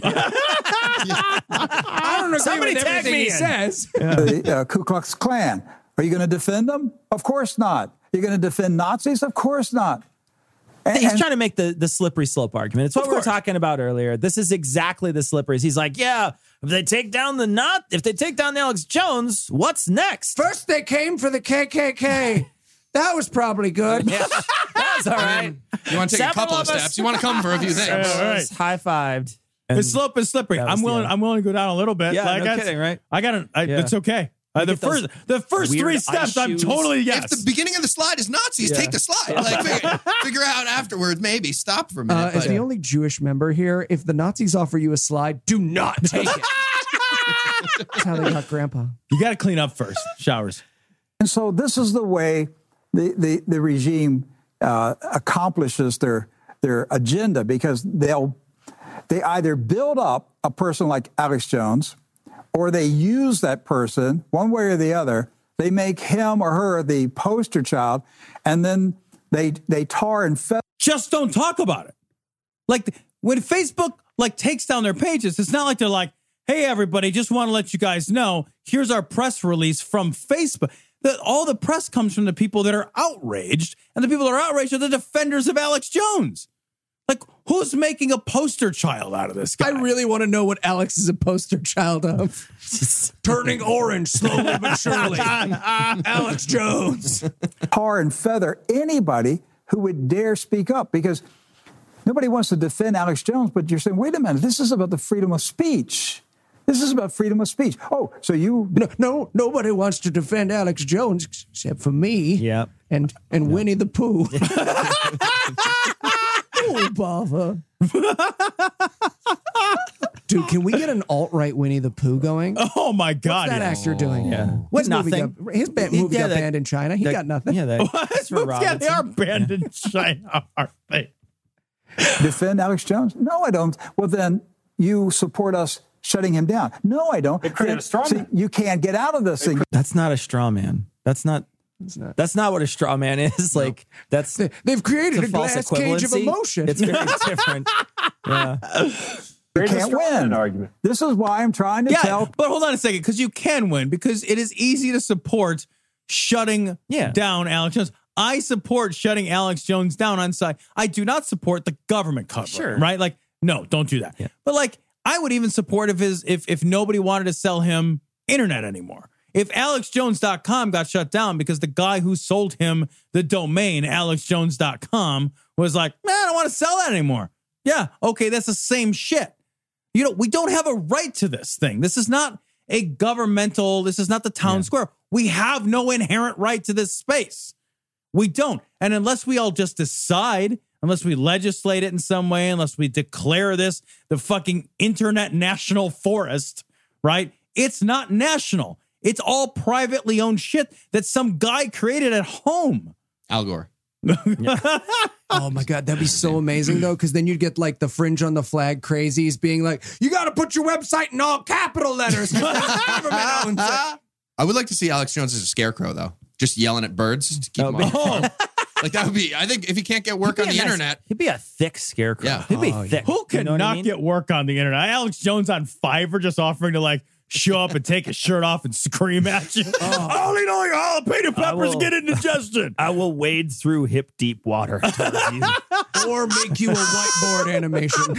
I don't agree Somebody with tag everything me he in. says. the uh, Ku Klux Klan. Are you going to defend them? Of course not. You're going to defend Nazis? Of course not. And- He's and- trying to make the, the slippery slope argument. It's what Of we were course. talking about earlier. This is exactly the slippery. He's like, yeah, if they take down the not, if they take down the Alex Jones, what's next? First, they came for the K K K. That was probably good. Yeah, that's all right. You want to take a Several couple of of us- steps. You want to come for a few things. All right. High fived. The slope is slippery. That was I'm willing. the- I'm willing to go down a little bit. Yeah, Like, no that's- kidding, right? I got it. Yeah. It's okay. Uh, the get those first, the first weird three ice steps, I'm shoes. totally yes. If the beginning of the slide is Nazis, Yeah. take the slide. Like figure, figure out afterwards. Maybe stop for a minute. Uh, as but- the only Jewish member here, if the Nazis offer you a slide, do not take it. That's how they got Grandpa. You got to clean up first. Showers. And so this is the way the, the, the regime uh, accomplishes their, their agenda, because they'll they either build up a person like Alex Jones or they use that person one way or the other. They make him or her the poster child, and then they they tar and feather. Just don't talk about it. Like when Facebook like takes down their pages, it's not like they're like, hey, everybody, just want to let you guys know, here's our press release from Facebook. The, all the press comes from the people that are outraged, and the people that are outraged are the defenders of Alex Jones. Like, who's making a poster child out of this guy? I really want to know what Alex is a poster child of. Turning orange slowly but surely. Alex Jones. Tar and feather anybody who would dare speak up, because nobody wants to defend Alex Jones, but you're saying, wait a minute, this is about the freedom of speech. This is about freedom of speech. Oh, so you... No, no nobody wants to defend Alex Jones except for me. Yep. And, and yep. Winnie the Pooh. Oh, bother. Dude, can we get an alt-right Winnie the Pooh going? Oh, my God. What's that yes. actor doing? Yeah. What nothing. Got, his band, movie yeah, got that, banned in China. He that, got nothing. Yeah, that, yeah, they are banned in China, aren't they? Defend Alex Jones? No, I don't. Well, then you support us shutting him down. No, I don't. They created a straw man. See, you can't get out of this thing. That's not a straw man. That's not... Not. That's not what a straw man is. No. Like that's they've created a, a glass cage of emotion. It's very different. Yeah, you can't win an argument. This is why I'm trying to yeah, tell. But hold on a second, because you can win, because it is easy to support shutting yeah. down Alex Jones. I support shutting Alex Jones down on side. I do not support the government cover. Sure, right? Like, no, don't do that. Yeah. But like, I would even support if his if if nobody wanted to sell him internet anymore. If alex jones dot com got shut down because the guy who sold him the domain, alex jones dot com, was like, man, I don't want to sell that anymore. Yeah, okay, that's the same shit. You know, we don't have a right to this thing. This is not a governmental, this is not the town yeah. square. We have no inherent right to this space. We don't. And unless we all just decide, unless we legislate it in some way, unless we declare this the fucking internet national forest, right? It's not national. It's all privately owned shit that some guy created at home. Al Gore. Oh my God, that'd be so amazing though, because then you'd get like the fringe on the flag crazies being like, you got to put your website in all capital letters. The government owns it. I would like to see Alex Jones as a scarecrow though, just yelling at birds to keep oh, them off. Like that would be, I think if he can't get work on the nice, internet. He'd be a thick scarecrow. Yeah. He'd be oh, thick. Who could you know not I mean? get work on the internet? Alex Jones on Fiverr just offering to like show up and take his shirt off and scream at you. Oh, oh you know, your jalapeno peppers will, get indigestion. I will wade through hip deep water towards you. Or make you a whiteboard animation.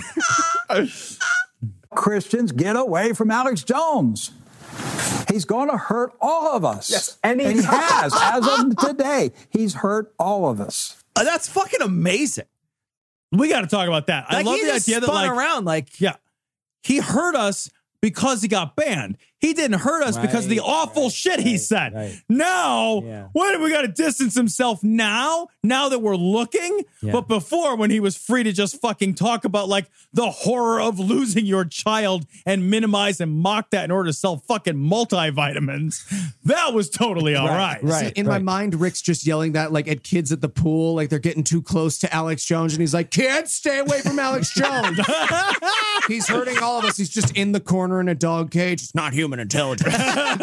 Christians, get away from Alex Jones. He's going to hurt all of us. Yes, and he has. As of today, he's hurt all of us. Uh, that's fucking amazing. We got to talk about that. Like I love he the just idea that spun like around like yeah, he hurt us because he got banned. He didn't hurt us Right, because of the awful right, shit he right, said. right. Now, Yeah. what we got to distance himself now, now that we're looking. Yeah. But before, when he was free to just fucking talk about like the horror of losing your child and minimize and mock that in order to sell fucking multivitamins, that was totally all right. See, in my mind, Rick's just yelling that like at kids at the pool, like they're getting too close to Alex Jones, and he's like, "Kids, stay away from Alex Jones. He's hurting all of us. He's just in the corner in a dog cage. It's not human intelligence."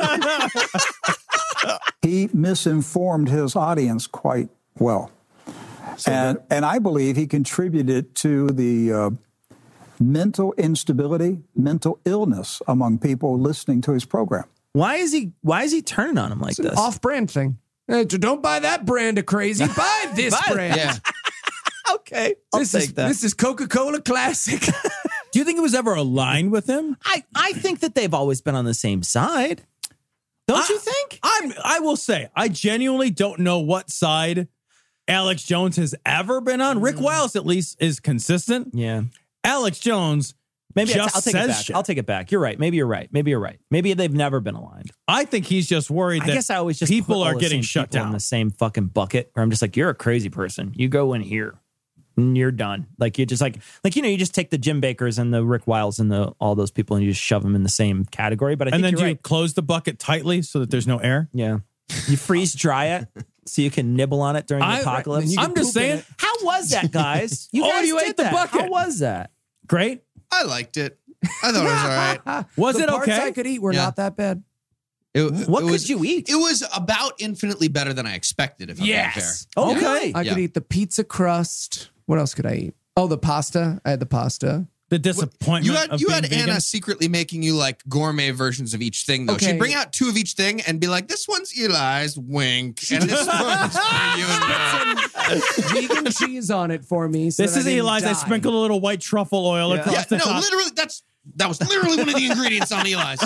He misinformed his audience quite well. So and, and I believe he contributed to the uh, mental instability, mental illness among people listening to his program. Why is he why is he turning on him like it's this? An off-brand thing. Hey, don't buy that brand of crazy. Buy this buy brand. Yeah. Okay, I'll this take is, that. This is Coca-Cola Classic. Do you think it was ever aligned with him? I, I think that they've always been on the same side. Don't I, you think? I'm, I will say, I genuinely don't know what side Alex Jones has ever been on. Mm. Rick Wiles, at least, is consistent. Yeah. Alex Jones Maybe just I'll take says it back. shit. I'll take it back. You're right. Maybe you're right. Maybe you're right. Maybe they've never been aligned. I think he's just worried I that guess I always just people put all are the getting same shut people in down. the same fucking bucket where I'm just like, you're a crazy person. You go in here. And you're done. Like you just like like you know you just take the Jim Bakers and the Rick Wiles and the all those people and you just shove them in the same category. But I and think then you're do you right. close the bucket tightly so that there's no air? Yeah, you freeze dry it so you can nibble on it during the I- apocalypse. I'm just saying. How was that, guys? You Oh, guys you did ate the that. bucket. How was that? Great. I liked it. I thought it was all right. Was the it parts okay? I could eat were Yeah. not that bad. It, What it could was, you eat? It was about infinitely better than I expected, if I'm being fair. Okay. Really? I Yeah. could eat the pizza crust. What else could I eat? Oh, the pasta. I had the pasta. The disappointment. You had of you being had vegan? Anna secretly making you like gourmet versions of each thing, though. Okay. She'd bring out two of each thing and be like, "This one's Eli's, wink, and this one's for you and me." Vegan cheese on it for me. So This that is I didn't Eli's. I die. sprinkled a little white truffle oil Yeah. across Yeah, the no, top. literally, that's that was literally one of the ingredients on Eli's.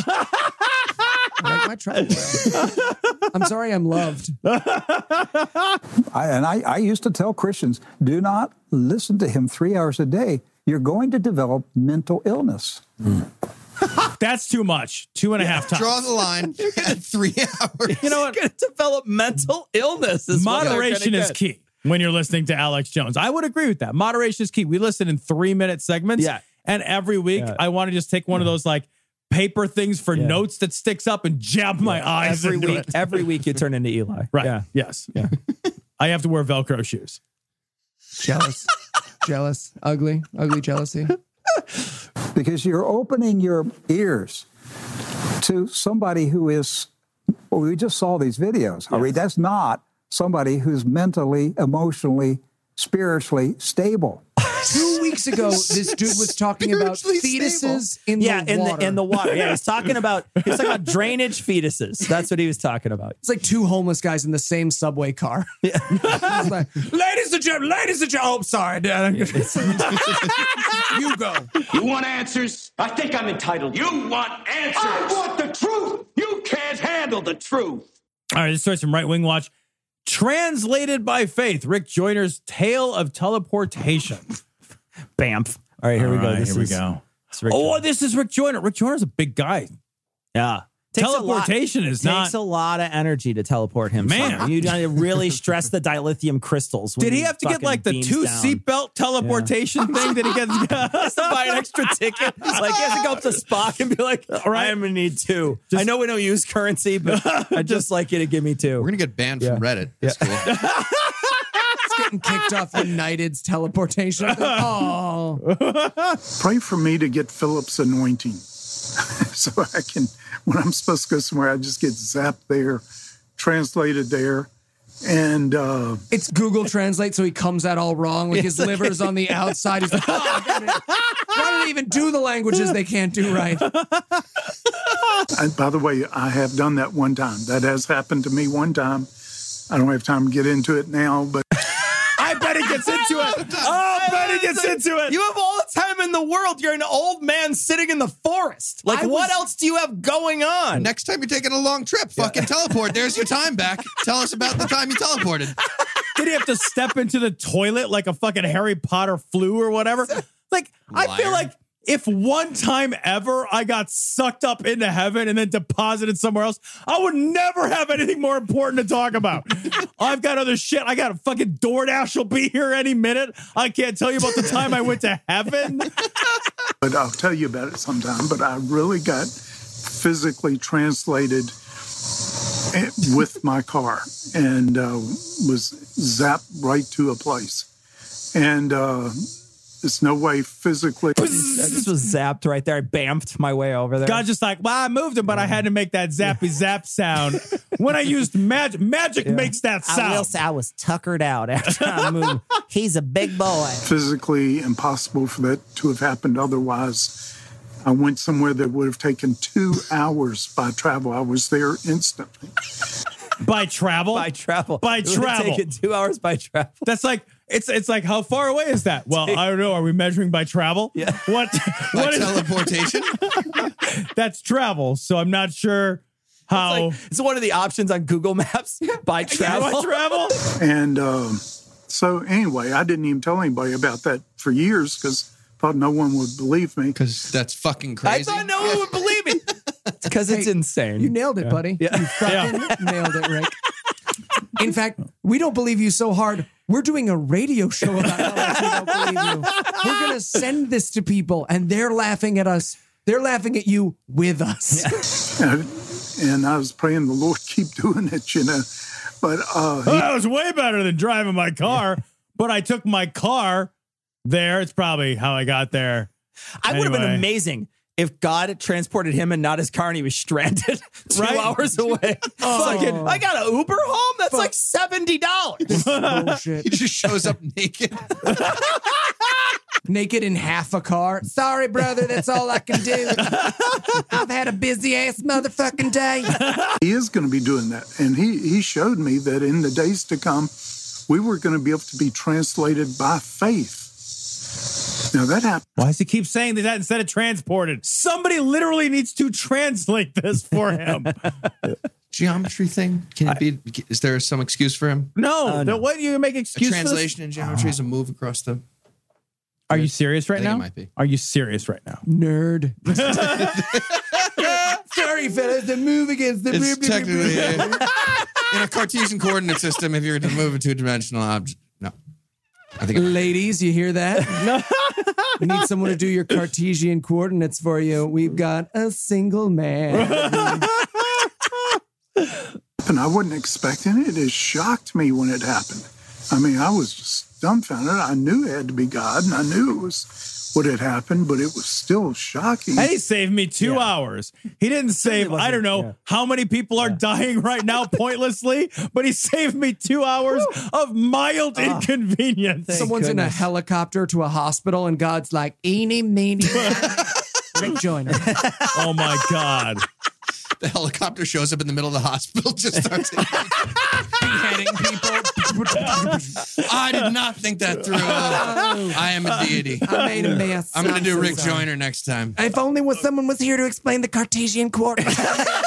I like my truffle oil. I'm sorry, I'm loved. I, and I, I used to tell Christians, do not listen to him three hours a day. You're going to develop mental illness. That's too much. Two and a half times. Draw the line at three hours. You know what? Going to develop mental illness. Is what they're Moderation gonna is get. key when you're listening to Alex Jones. I would agree with that. Moderation is key. We listen in three minute segments. Yeah. And every week Yeah. I want to just take one of those like paper things for Yeah. notes that sticks up and jab my eyes Every into week, it. every week you turn into Eli. Right. Yeah. Yes. Yeah. I have to wear Velcro shoes. Jealous. Jealous. Ugly. Ugly jealousy. Because you're opening your ears to somebody who is, well, we just saw these videos. I mean, that's not somebody who's mentally, emotionally, spiritually stable. Two weeks ago, this dude was talking about fetuses in yeah, the in water. the in the water. Yeah, he's talking about he was talking about drainage fetuses. That's what he was talking about. It's like two homeless guys in the same subway car. Yeah. Like, ladies and gentlemen, ladies and gentlemen. Oh, sorry, Dad. You go. You want answers? I think I'm entitled. You want answers? I want the truth. You can't handle the truth. All right, this story's from Right Wing Watch. Translated by Faith, Rick Joyner's tale of teleportation. Bamf. All right, here we All go. right, This here we is- go. it's Rick Oh, Joyner. this is Rick Joyner. Rick Joyner's a big guy. Yeah. Takes a lot- Teleportation is takes not. a lot of energy to teleport him. Man. you gotta really stress the dilithium crystals. when Did he have to get fucking like the beams two down. seatbelt teleportation thing? Did he get? He has to buy an extra ticket. Like he has to go up to Spock and be like, "All right, I'm gonna need two. I know we don't use currency, but I'd just like you to give me two. We're gonna get banned Yeah. from Reddit. That's cool. It's getting kicked off United's teleportation. Oh. Pray for me to get Philip's anointing so I can, when I'm supposed to go somewhere, I just get zapped there, translated there. And uh, It's Google Translate, so he comes out all wrong. Like his liver's on the outside. He's like, oh, God, why do they even do the languages they can't do right? and by the way, I have done that one time. That has happened to me one time. I don't have time to get into it now, but I bet he gets into it. Oh, I bet he gets into it. You have all the time in the world. You're an old man sitting in the forest. Like, I what was- else do you have going on? Next time you're taking a long trip, fucking teleport. There's your time back. Tell us about the time you teleported. Did he have to step into the toilet like a fucking Harry Potter flu or whatever? Like, I feel Liar. like if one time ever I got sucked up into heaven and then deposited somewhere else, I would never have anything more important to talk about. I've got other shit. I got a fucking DoorDash will be here any minute. I can't tell you about the time I went to heaven. but I'll tell you about it sometime. But I really got physically translated with my car and uh, was zapped right to a place. And uh, there's no way physically. I just was zapped right there. I bamfed my way over there. God's just like, well, I moved him, but I had to make that zappy zap sound. When I used magic, magic makes that sound. I will say I was tuckered out after I moved. He's a big boy. Physically impossible for that to have happened otherwise. I went somewhere that would have taken two hours by travel. I was there instantly. By travel? By travel. By It would've travel. taken two hours by travel. That's like it's it's like how far away is that? Well, I don't know. Are we measuring by travel? Yeah. What By what is teleportation? that's travel? So I'm not sure how It's, like, it's one of the options on Google Maps. By travel. By travel. And um, so anyway, I didn't even tell anybody about that for years because I thought no one would believe me. Because that's fucking I crazy. thought no one would believe me. Because it's Hey, insane. You nailed it, buddy. Yeah. You fucking nailed it, Rick. In fact, we don't believe you so hard. We're doing a radio show about how much we don't believe you. We're going to send this to people, and they're laughing at us. They're laughing at you with us. And, and I was praying the Lord keep doing it, you know. But uh, he- Well, that was way better than driving my car. But I took my car there. It's probably how I got there I would have been Anyway. amazing if God had transported him and not his car and he was stranded two Right? hours away. Oh. Fucking, I got an Uber home? That's like seventy dollars. Bullshit. He just shows up naked. Naked in half a car. Sorry, brother, that's all I can do. I've had a busy ass motherfucking day. He is going to be doing that. And he, he showed me that in the days to come, we were going to be able to be translated by faith. Now that happened. Why does he keep saying that instead of transported? Somebody literally needs to translate this for him. Geometry thing? Can it be? Is there some excuse for him? No, Uh, the- no. what do you make A excuse for this? translation in geometry is a move across the. Are you serious right I think now? it might be. Are you serious right now? Nerd. Sorry, fellas, the move against the. It's technically uh, in a Cartesian coordinate system. If you're to move a two-dimensional object, no. I think. Ladies, you hear that? No. We need someone to do your Cartesian coordinates for you. We've got a single man. And I wasn't expecting it. It shocked me when it happened. I mean, I was just dumbfounded. I knew it had to be God, and I knew it was what had happened, but it was still shocking. And he saved me two hours. He didn't save, I don't know yeah. how many people are dying right now pointlessly, but he saved me two hours of mild inconvenience. Thank Someone's in a goodness. helicopter to a hospital, and God's like, eeny, meeny, Rick Joyner. Oh my God. The helicopter shows up in the middle of the hospital, just starts beheading people. I did not think that through. I am a deity. I made a mess. I'm going to do so Rick sorry. Joyner next time. If only was someone was here to explain the Cartesian coordinates.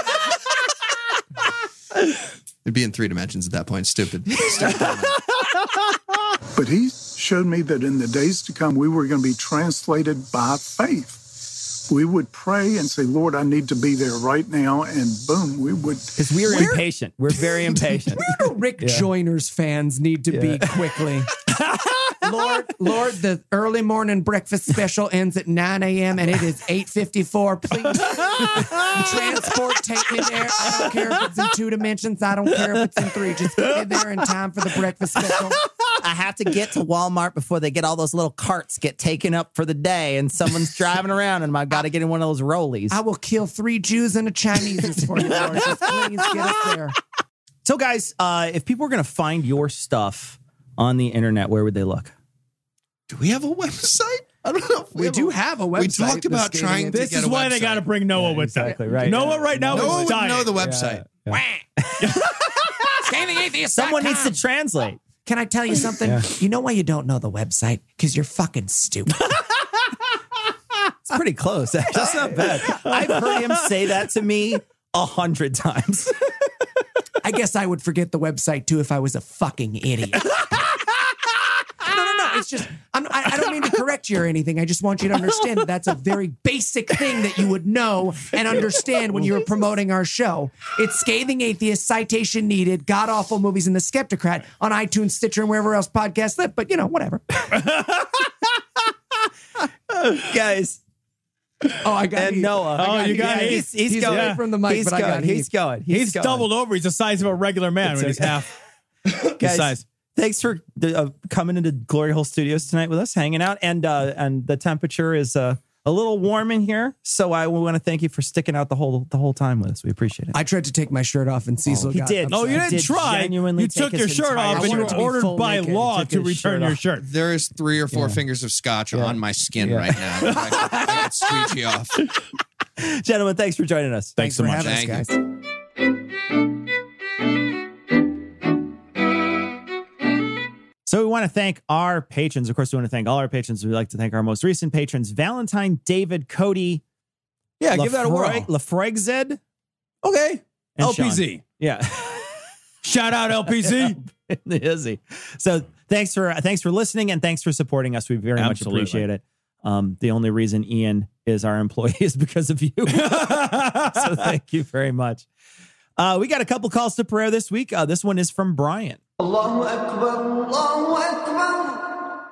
It'd be in three dimensions at that point. Stupid. Stupid. But he showed me that in the days to come, we were going to be translated by faith. We would pray and say, Lord, I need to be there right now. And boom, we would. Because we're Where- impatient. We're very impatient. Where do Rick Joyner's fans need to be quickly? Lord, Lord, the early morning breakfast special ends at nine a.m. and it is eight fifty-four. Please transport, take me there. I don't care if it's in two dimensions. I don't care if it's in three. Just get me there in time for the breakfast special. I have to get to Walmart before they get all those little carts get taken up for the day, and someone's driving around, and I've got to get in one of those rollies. I will kill three Jews and a Chinese for you, Lord. Just please get us there. So, guys, uh, if people were going to find your stuff on the internet, where would they look? Do we have a website? I don't know. If We have do a- have a We website. talked about the trying to This get is a why they website. got to bring Noah with exactly, them. right. Noah right now Noah is would dying. know the website. Scathing atheist. Someone needs to translate. Can I tell you something? Yeah. You know why you don't know the website? Because you're fucking stupid. It's pretty close. That's not bad. I've heard him say that to me a hundred times. I guess I would forget the website too if I was a fucking idiot. No, no, no. It's just, I'm, I, I don't mean to correct you or anything. I just want you to understand that that's a very basic thing that you would know and understand when you were promoting our show. It's Scathing Atheist, Citation Needed, God Awful Movies, and The Skeptocrat on iTunes, Stitcher, and wherever else podcasts live. But, you know, whatever. Guys. Oh, I got And Heath. Noah. I Oh, you Heath. got Yeah, Heath. He's, he's, He's going away from the mic, he's but I going. got He's Heath. going. He's, He's going. doubled over. He's the size of a regular man It's when he's okay. half his Guys, size. thanks for uh, coming into Glory Hole Studios tonight with us, hanging out, and uh, and the temperature is uh, a little warm in here, so I want to thank you for sticking out the whole the whole time with us. We appreciate it. I tried to take my shirt off, and Cecil he got did. upset. No, you He didn't did try. genuinely You take took his your shirt entire off, and you shirt were off. I wanted to be ordered full by naked. He law took to his return shirt your off. shirt. There is three or four Yeah. fingers of scotch Yeah. on my skin Yeah. right now. I, I got squeegee off. Gentlemen, thanks for joining us. Thanks so for much. having us, Thank guys. So we want to thank our patrons. Of course, we want to thank all our patrons. We'd like to thank our most recent patrons, Valentine, David, Cody. Yeah, give that a whirl. Lafroigzed. Okay. And L P Z. Sean. Yeah. Shout out L P Z. Izzy. So thanks for thanks for listening and thanks for supporting us. We very Absolutely. much appreciate it. Um, the only reason Ian is our employee is because of you. So thank you very much. Uh, we got a couple calls to prayer this week. Uh, this one is from Brian. Allahu Akbar, Allahu Akbar.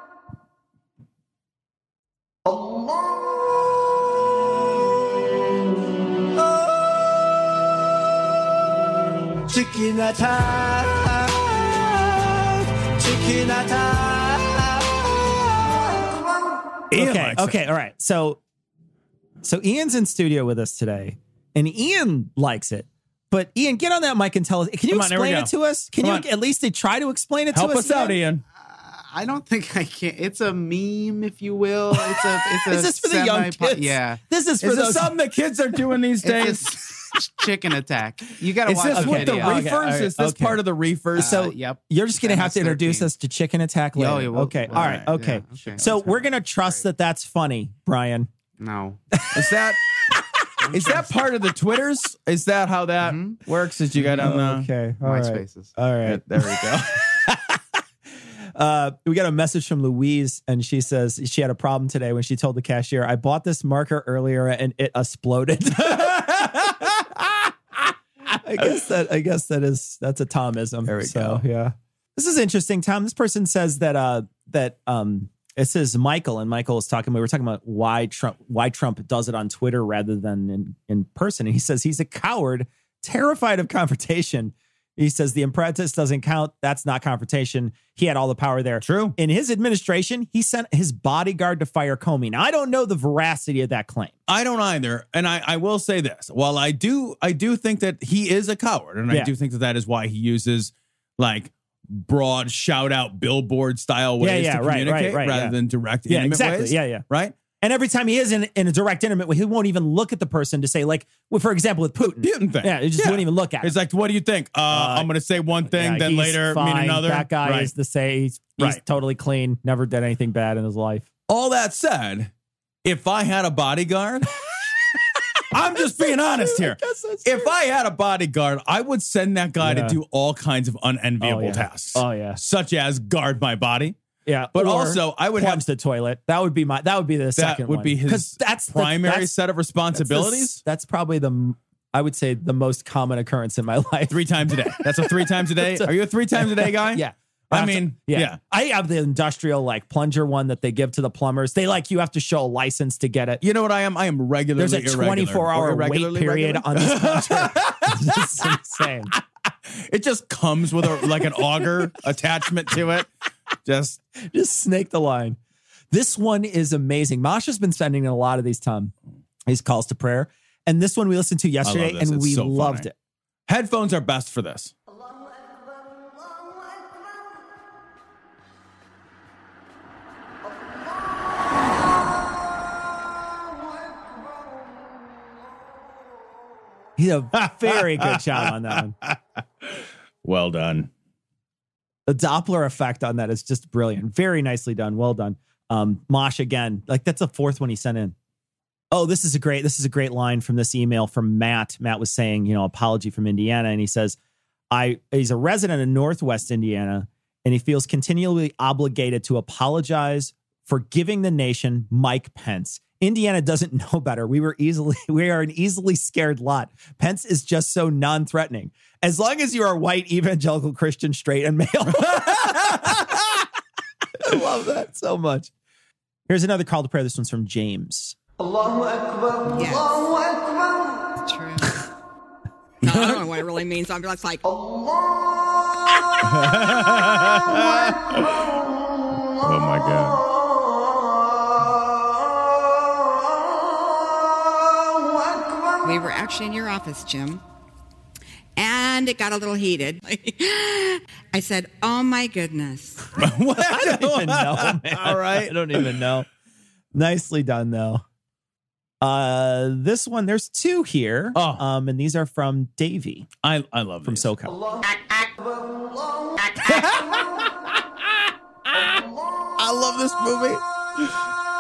Allah. Chicken attack, chicken attack. Ian okay, likes okay, it. all right. So, so Ian's in studio with us today, and Ian likes it. But Ian, get on that mic and tell us. Can you Come on, here we explain go. it to us? Can Come you on. at least try to explain it Help to us? us out, Ian. I don't think I can. It's a meme, if you will. It's a. It's a Is this for the young semi- kids? Yeah. This is for Is this those. something that kids are doing these days? It's a chicken attack. You got to Is watch this the what the video. reefers? Okay, all right, Is this okay. part of the reefers? So Uh, yep. you're just gonna M have S to introduce thirteen. us to Chicken Attack later. Yeah, yeah, we'll- okay, all all right, right, okay. yeah, okay. So we're gonna trust that that's funny, Brian. No. Is that is that part of the Twitters? Is that how that works? Is you got on the Okay, all right, MySpaces. all right. There we go. Uh, we got a message from Louise, and she says she had a problem today when she told the cashier, "I bought this marker earlier and it exploded." I guess that I guess that is that's a Tomism. There we so, go. Yeah, this is interesting, Tom. This person says that uh that um it says Michael, and Michael is talking. We were talking about why Trump why Trump does it on Twitter rather than in in person, and he says he's a coward, terrified of confrontation. He says the apprentice doesn't count. That's not confrontation. He had all the power there. True. In his administration, he sent his bodyguard to fire Comey. Now, I don't know the veracity of that claim. I don't either, and I, I will say this: while I do, I do think that he is a coward, and Yeah. I do think that that is why he uses like broad shout out billboard style ways Yeah, yeah, to right, right, communicate right, rather yeah. than direct Yeah, intimate exactly. ways. Yeah, yeah. Right. And every time he is in, in a direct intimate way, he won't even look at the person to say, like, well, for example, with Putin. Putin thing. Yeah, he just Yeah. wouldn't even look at him. It's like, what do you think? Uh, I'm going to say one thing, Yeah, then he's later fine. mean another. That guy Right. is the same. He's, he's Right. totally clean, never did anything bad in his life. All that said, if I had a bodyguard, I'm just being honest here. If I had a bodyguard, I would send that guy Yeah. to do all kinds of unenviable Oh, yeah. tasks. Oh, yeah. Such as guard my body. Yeah, But or also, I would plunge have the toilet. That would be my. That would be the that second would one. be his 'Cause that's the- primary that's- set of that's the- responsibilities. That's, probably the. I would say the most common occurrence in my life. Three times a day. That's a three times a day. Are you a three times a day guy? Yeah. I have to- mean, yeah. I have the industrial like plunger one that they give to the plumbers. They like you have to show a license to get it. You know what I am? I am regularly There's a irregular. twenty-four hour Or wait irregularly period regular? on this plunger. It's insane. It just comes with a like an auger attachment to it. Just Just snake the line. This one is amazing. Masha's been sending a lot of these Tom, these calls to prayer. And this one we listened to yesterday this. and It's we so loved funny. it. Headphones are best for this. He did a very good job on that one. Well done. The Doppler effect on that is just brilliant. Very nicely done. Well done. Um, Mosh again, like that's the fourth one he sent in. Oh, this is a great, this is a great line from this email from Matt. Matt was saying, you know, apology from Indiana. And he says, I, he's a resident of Northwest Indiana and he feels continually obligated to apologize for giving the nation Mike Pence. Indiana doesn't know better. We were easily, we are an easily scared lot. Pence is just so non-threatening. As long as you are white, evangelical, Christian, straight, and male. I love that so much. Here's another call to prayer. This one's from James. Allahu Akbar, Yes. Allahu Akbar. True. No, I don't know what it really means. I'm just like, Oh my God. we were actually in your office, Jim, and it got a little heated. I said, "Oh my goodness." What? I don't even know, man. All right. I don't even know. Nicely done, though. Uh, this one, there's two here. Oh. Um, and these are from Davey. I, I love from these. SoCal. I love this movie.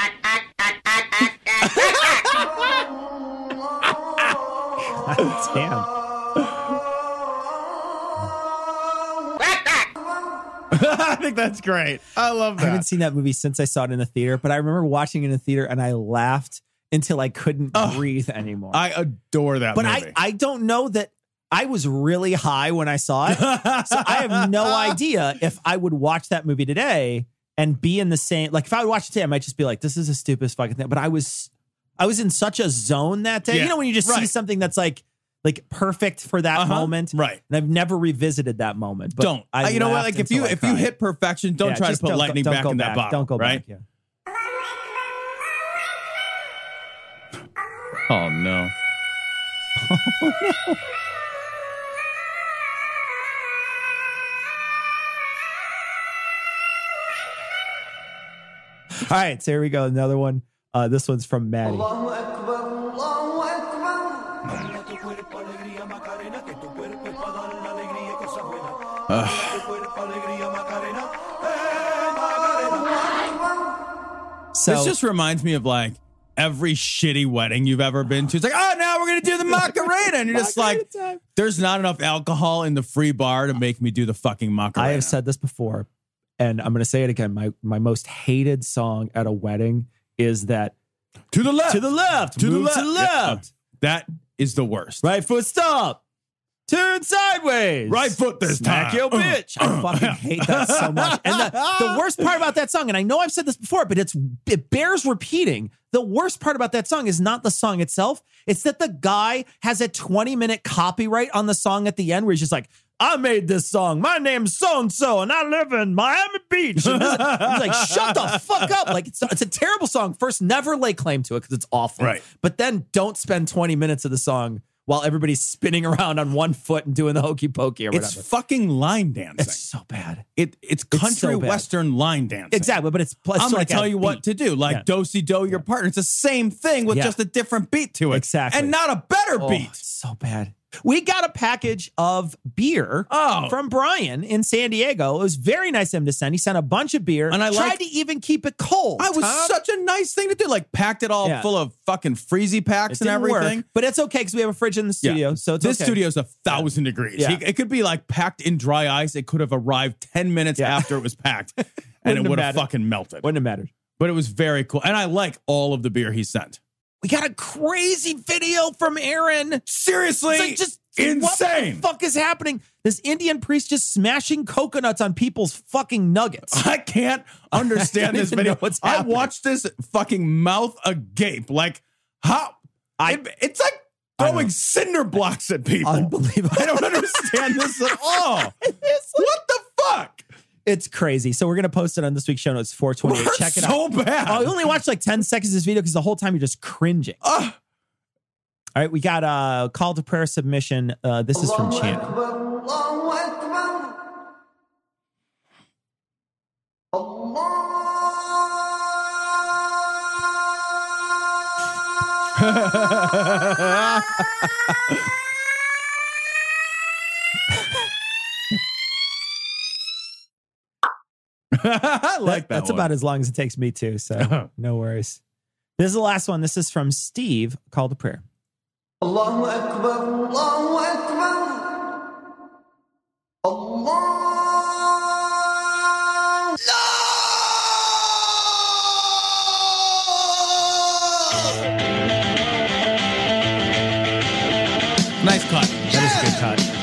Damn. I think that's great. I love I haven't that. seen that movie since I saw it in the theater, but I remember watching it in the theater and I laughed until I couldn't Oh, breathe anymore. I adore that but movie. I, I don't know that I was really high when I saw it. So I have no idea if I would watch that movie today and be in the same, like if I would watch it today, I might just be like, this is the stupidest fucking thing. But I was, I was in such a zone that day. Yeah, you know, when you just see right. something that's like, like perfect for that Uh-huh, moment. right. And I've never revisited that moment. But don't. I Uh, you know what? laughed Like if you until I if you cried. hit perfection, don't Yeah, try to just put don't go- lightning don't back go in that back. bottle. Don't go right? back. Yeah. Oh, no. All right, so here we go. Another one. Uh, this one's from Maddie. So this just reminds me of like every shitty wedding you've ever been to. It's like, oh, now we're going to do the Macarena. And you're just like, there's not enough alcohol in the free bar to make me do the fucking Macarena. I have said this before, and I'm going to say it again. My my most hated song at a wedding is that to the left, to the left, to the move left. to the left. Yeah, that is the worst. Right foot stop. Turn sideways. Right foot this Smack time. your bitch. I fucking hate that so much. And the, the worst part about that song, and I know I've said this before, but it's it bears repeating. The worst part about that song is not the song itself. It's that the guy has a twenty minute copyright on the song at the end where he's just like, I made this song. My name's so-and-so, and I live in Miami Beach. And this, he's like, shut the fuck up. Like, it's, it's a terrible song. First, never lay claim to it because it's awful. Right. But then don't spend twenty minutes of the song while everybody's spinning around on one foot and doing the hokey pokey or whatever. It's fucking line dancing. It's so bad. It it's country so bad. western line dancing. Exactly, but it's plus. I'm going like to tell a you what beat. to do. Like Yeah. do-si do your partner. It's the same thing with Yeah. just a different beat to it. Exactly. And not a better Oh, beat. it's so bad. We got a package of beer Oh. from Brian in San Diego. It was very nice of him to send. He sent a bunch of beer And I tried like- to even keep it cold. I was Tom. such a nice thing to do. Like packed it all Yeah. full of fucking freezy packs It and didn't everything. work, but it's okay because we have a fridge in the studio, so it's this okay. studio's a thousand degrees. Yeah. He- it could be like packed in dry ice. It could have arrived ten minutes Yeah. after it was packed, and Wouldn't it have would have mattered. fucking melted. Wouldn't have mattered. But it was very cool, and I like all of the beer he sent. We got a crazy video from Aaron. Seriously, It's like just insane. What the fuck is happening? This Indian priest just smashing coconuts on people's fucking nuggets. I can't understand I don't this even video. know what's I happening. watched this fucking mouth agape. Like how? I- it- it's like throwing cinder blocks at people. Unbelievable. I don't understand this at all. It's like- What the fuck? It's crazy. So we're going to post it on this week's show notes, four twenty-eight. We're Check it so out. bad. Oh, we only watched like ten seconds of this video because the whole time you're just cringing. Ugh. All right, we got a call to prayer submission. Uh, this is from Chan. I like that. That's one. about as long as it takes me too, so no worries. This is the last one. This is from Steve, call to prayer. Allahu Akbar, Allahu Akbar. Allah. Nice cut. That is a good cut.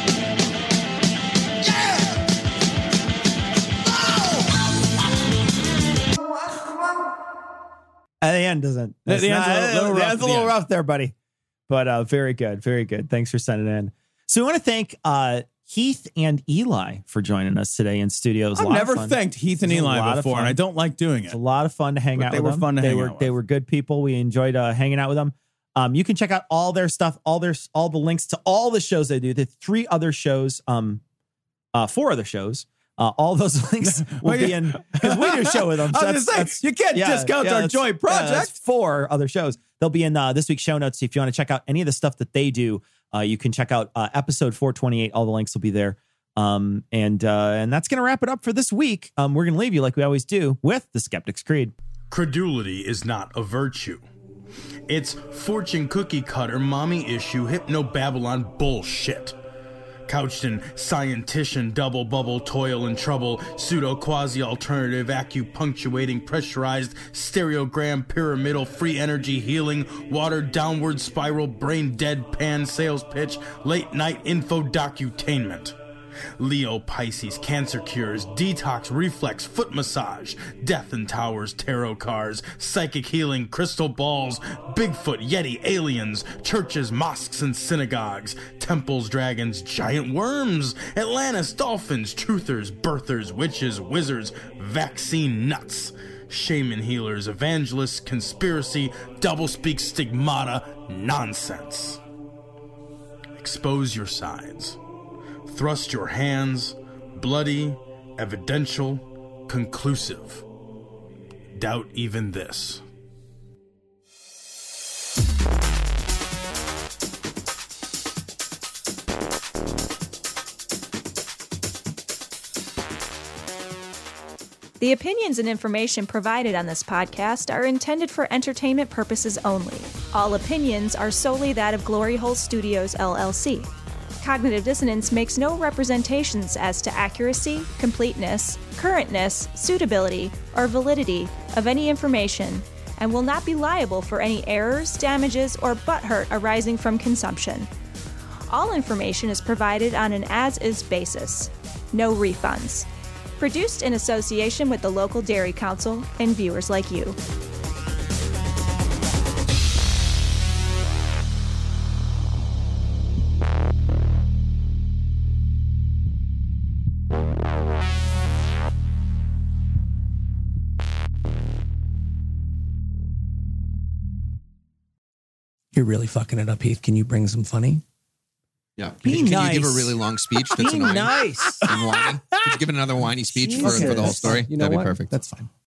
At the end doesn't. The- it's the end's not- a little- little the rough end's a at the little end. rough there, buddy. But uh, very good, very good. Thanks for sending it in. So we want to thank uh, Heath and Eli for joining us today in studio. It was a I've lot of never fun. thanked Heath and It was a Eli lot of before, fun. and I don't like doing It's it. a lot of fun to hang But out they with were them. fun to they hang were out with. they were good people. We enjoyed uh, hanging out with them. Um, you can check out all their stuff, all their all the links to all the shows they do. The three other shows, um, uh, four other shows. Uh, all those links will Well, be yeah. in because we do a show with them. I So was that's- gonna say, that's- you can't discount our that's- joint yeah, that's project. four other shows. They'll be in uh, this week's show notes. If you want to check out any of the stuff that they do, uh, you can check out uh, episode four twenty-eight. All the links will be there. Um, and uh, and that's going to wrap it up for this week. Um, we're going to leave you like we always do with the Skeptic's Creed. Credulity is not a virtue. It's fortune cookie cutter, mommy issue, hypno Babylon bullshit. Couched in scientician, double bubble, toil and trouble, pseudo quasi alternative, acupunctuating, pressurized, stereogram, pyramidal, free energy healing, watered downward spiral, brain dead pan sales pitch, late night info docutainment. Leo, Pisces, cancer cures, detox, reflex, foot massage, death and towers, tarot cards, psychic healing, crystal balls, Bigfoot, Yeti, aliens, churches, mosques and synagogues, temples, dragons, giant worms, Atlantis, dolphins, truthers, birthers, witches, wizards, vaccine nuts. shaman healers, evangelists, conspiracy, doublespeak, stigmata, nonsense. Expose your sides. Thrust your hands, bloody, evidential, conclusive. Doubt even this. The opinions and information provided on this podcast are intended for entertainment purposes only. All opinions are solely that of Glory Hole Studios, L L C. Cognitive Dissonance makes no representations as to accuracy, completeness, currentness, suitability, or validity of any information, and will not be liable for any errors, damages, or butthurt arising from consumption. All information is provided on an as-is basis. No refunds. Produced in association with the local Dairy Council and viewers like you. You're really fucking it up, Heath. Can you bring some funny? Yeah. Be Can nice. you give a really long speech that's Be annoying? nice. And whiny? Could you give it another whiny speech for, Okay, for the whole that's story? fine. You know That'd what? be perfect. That's fine.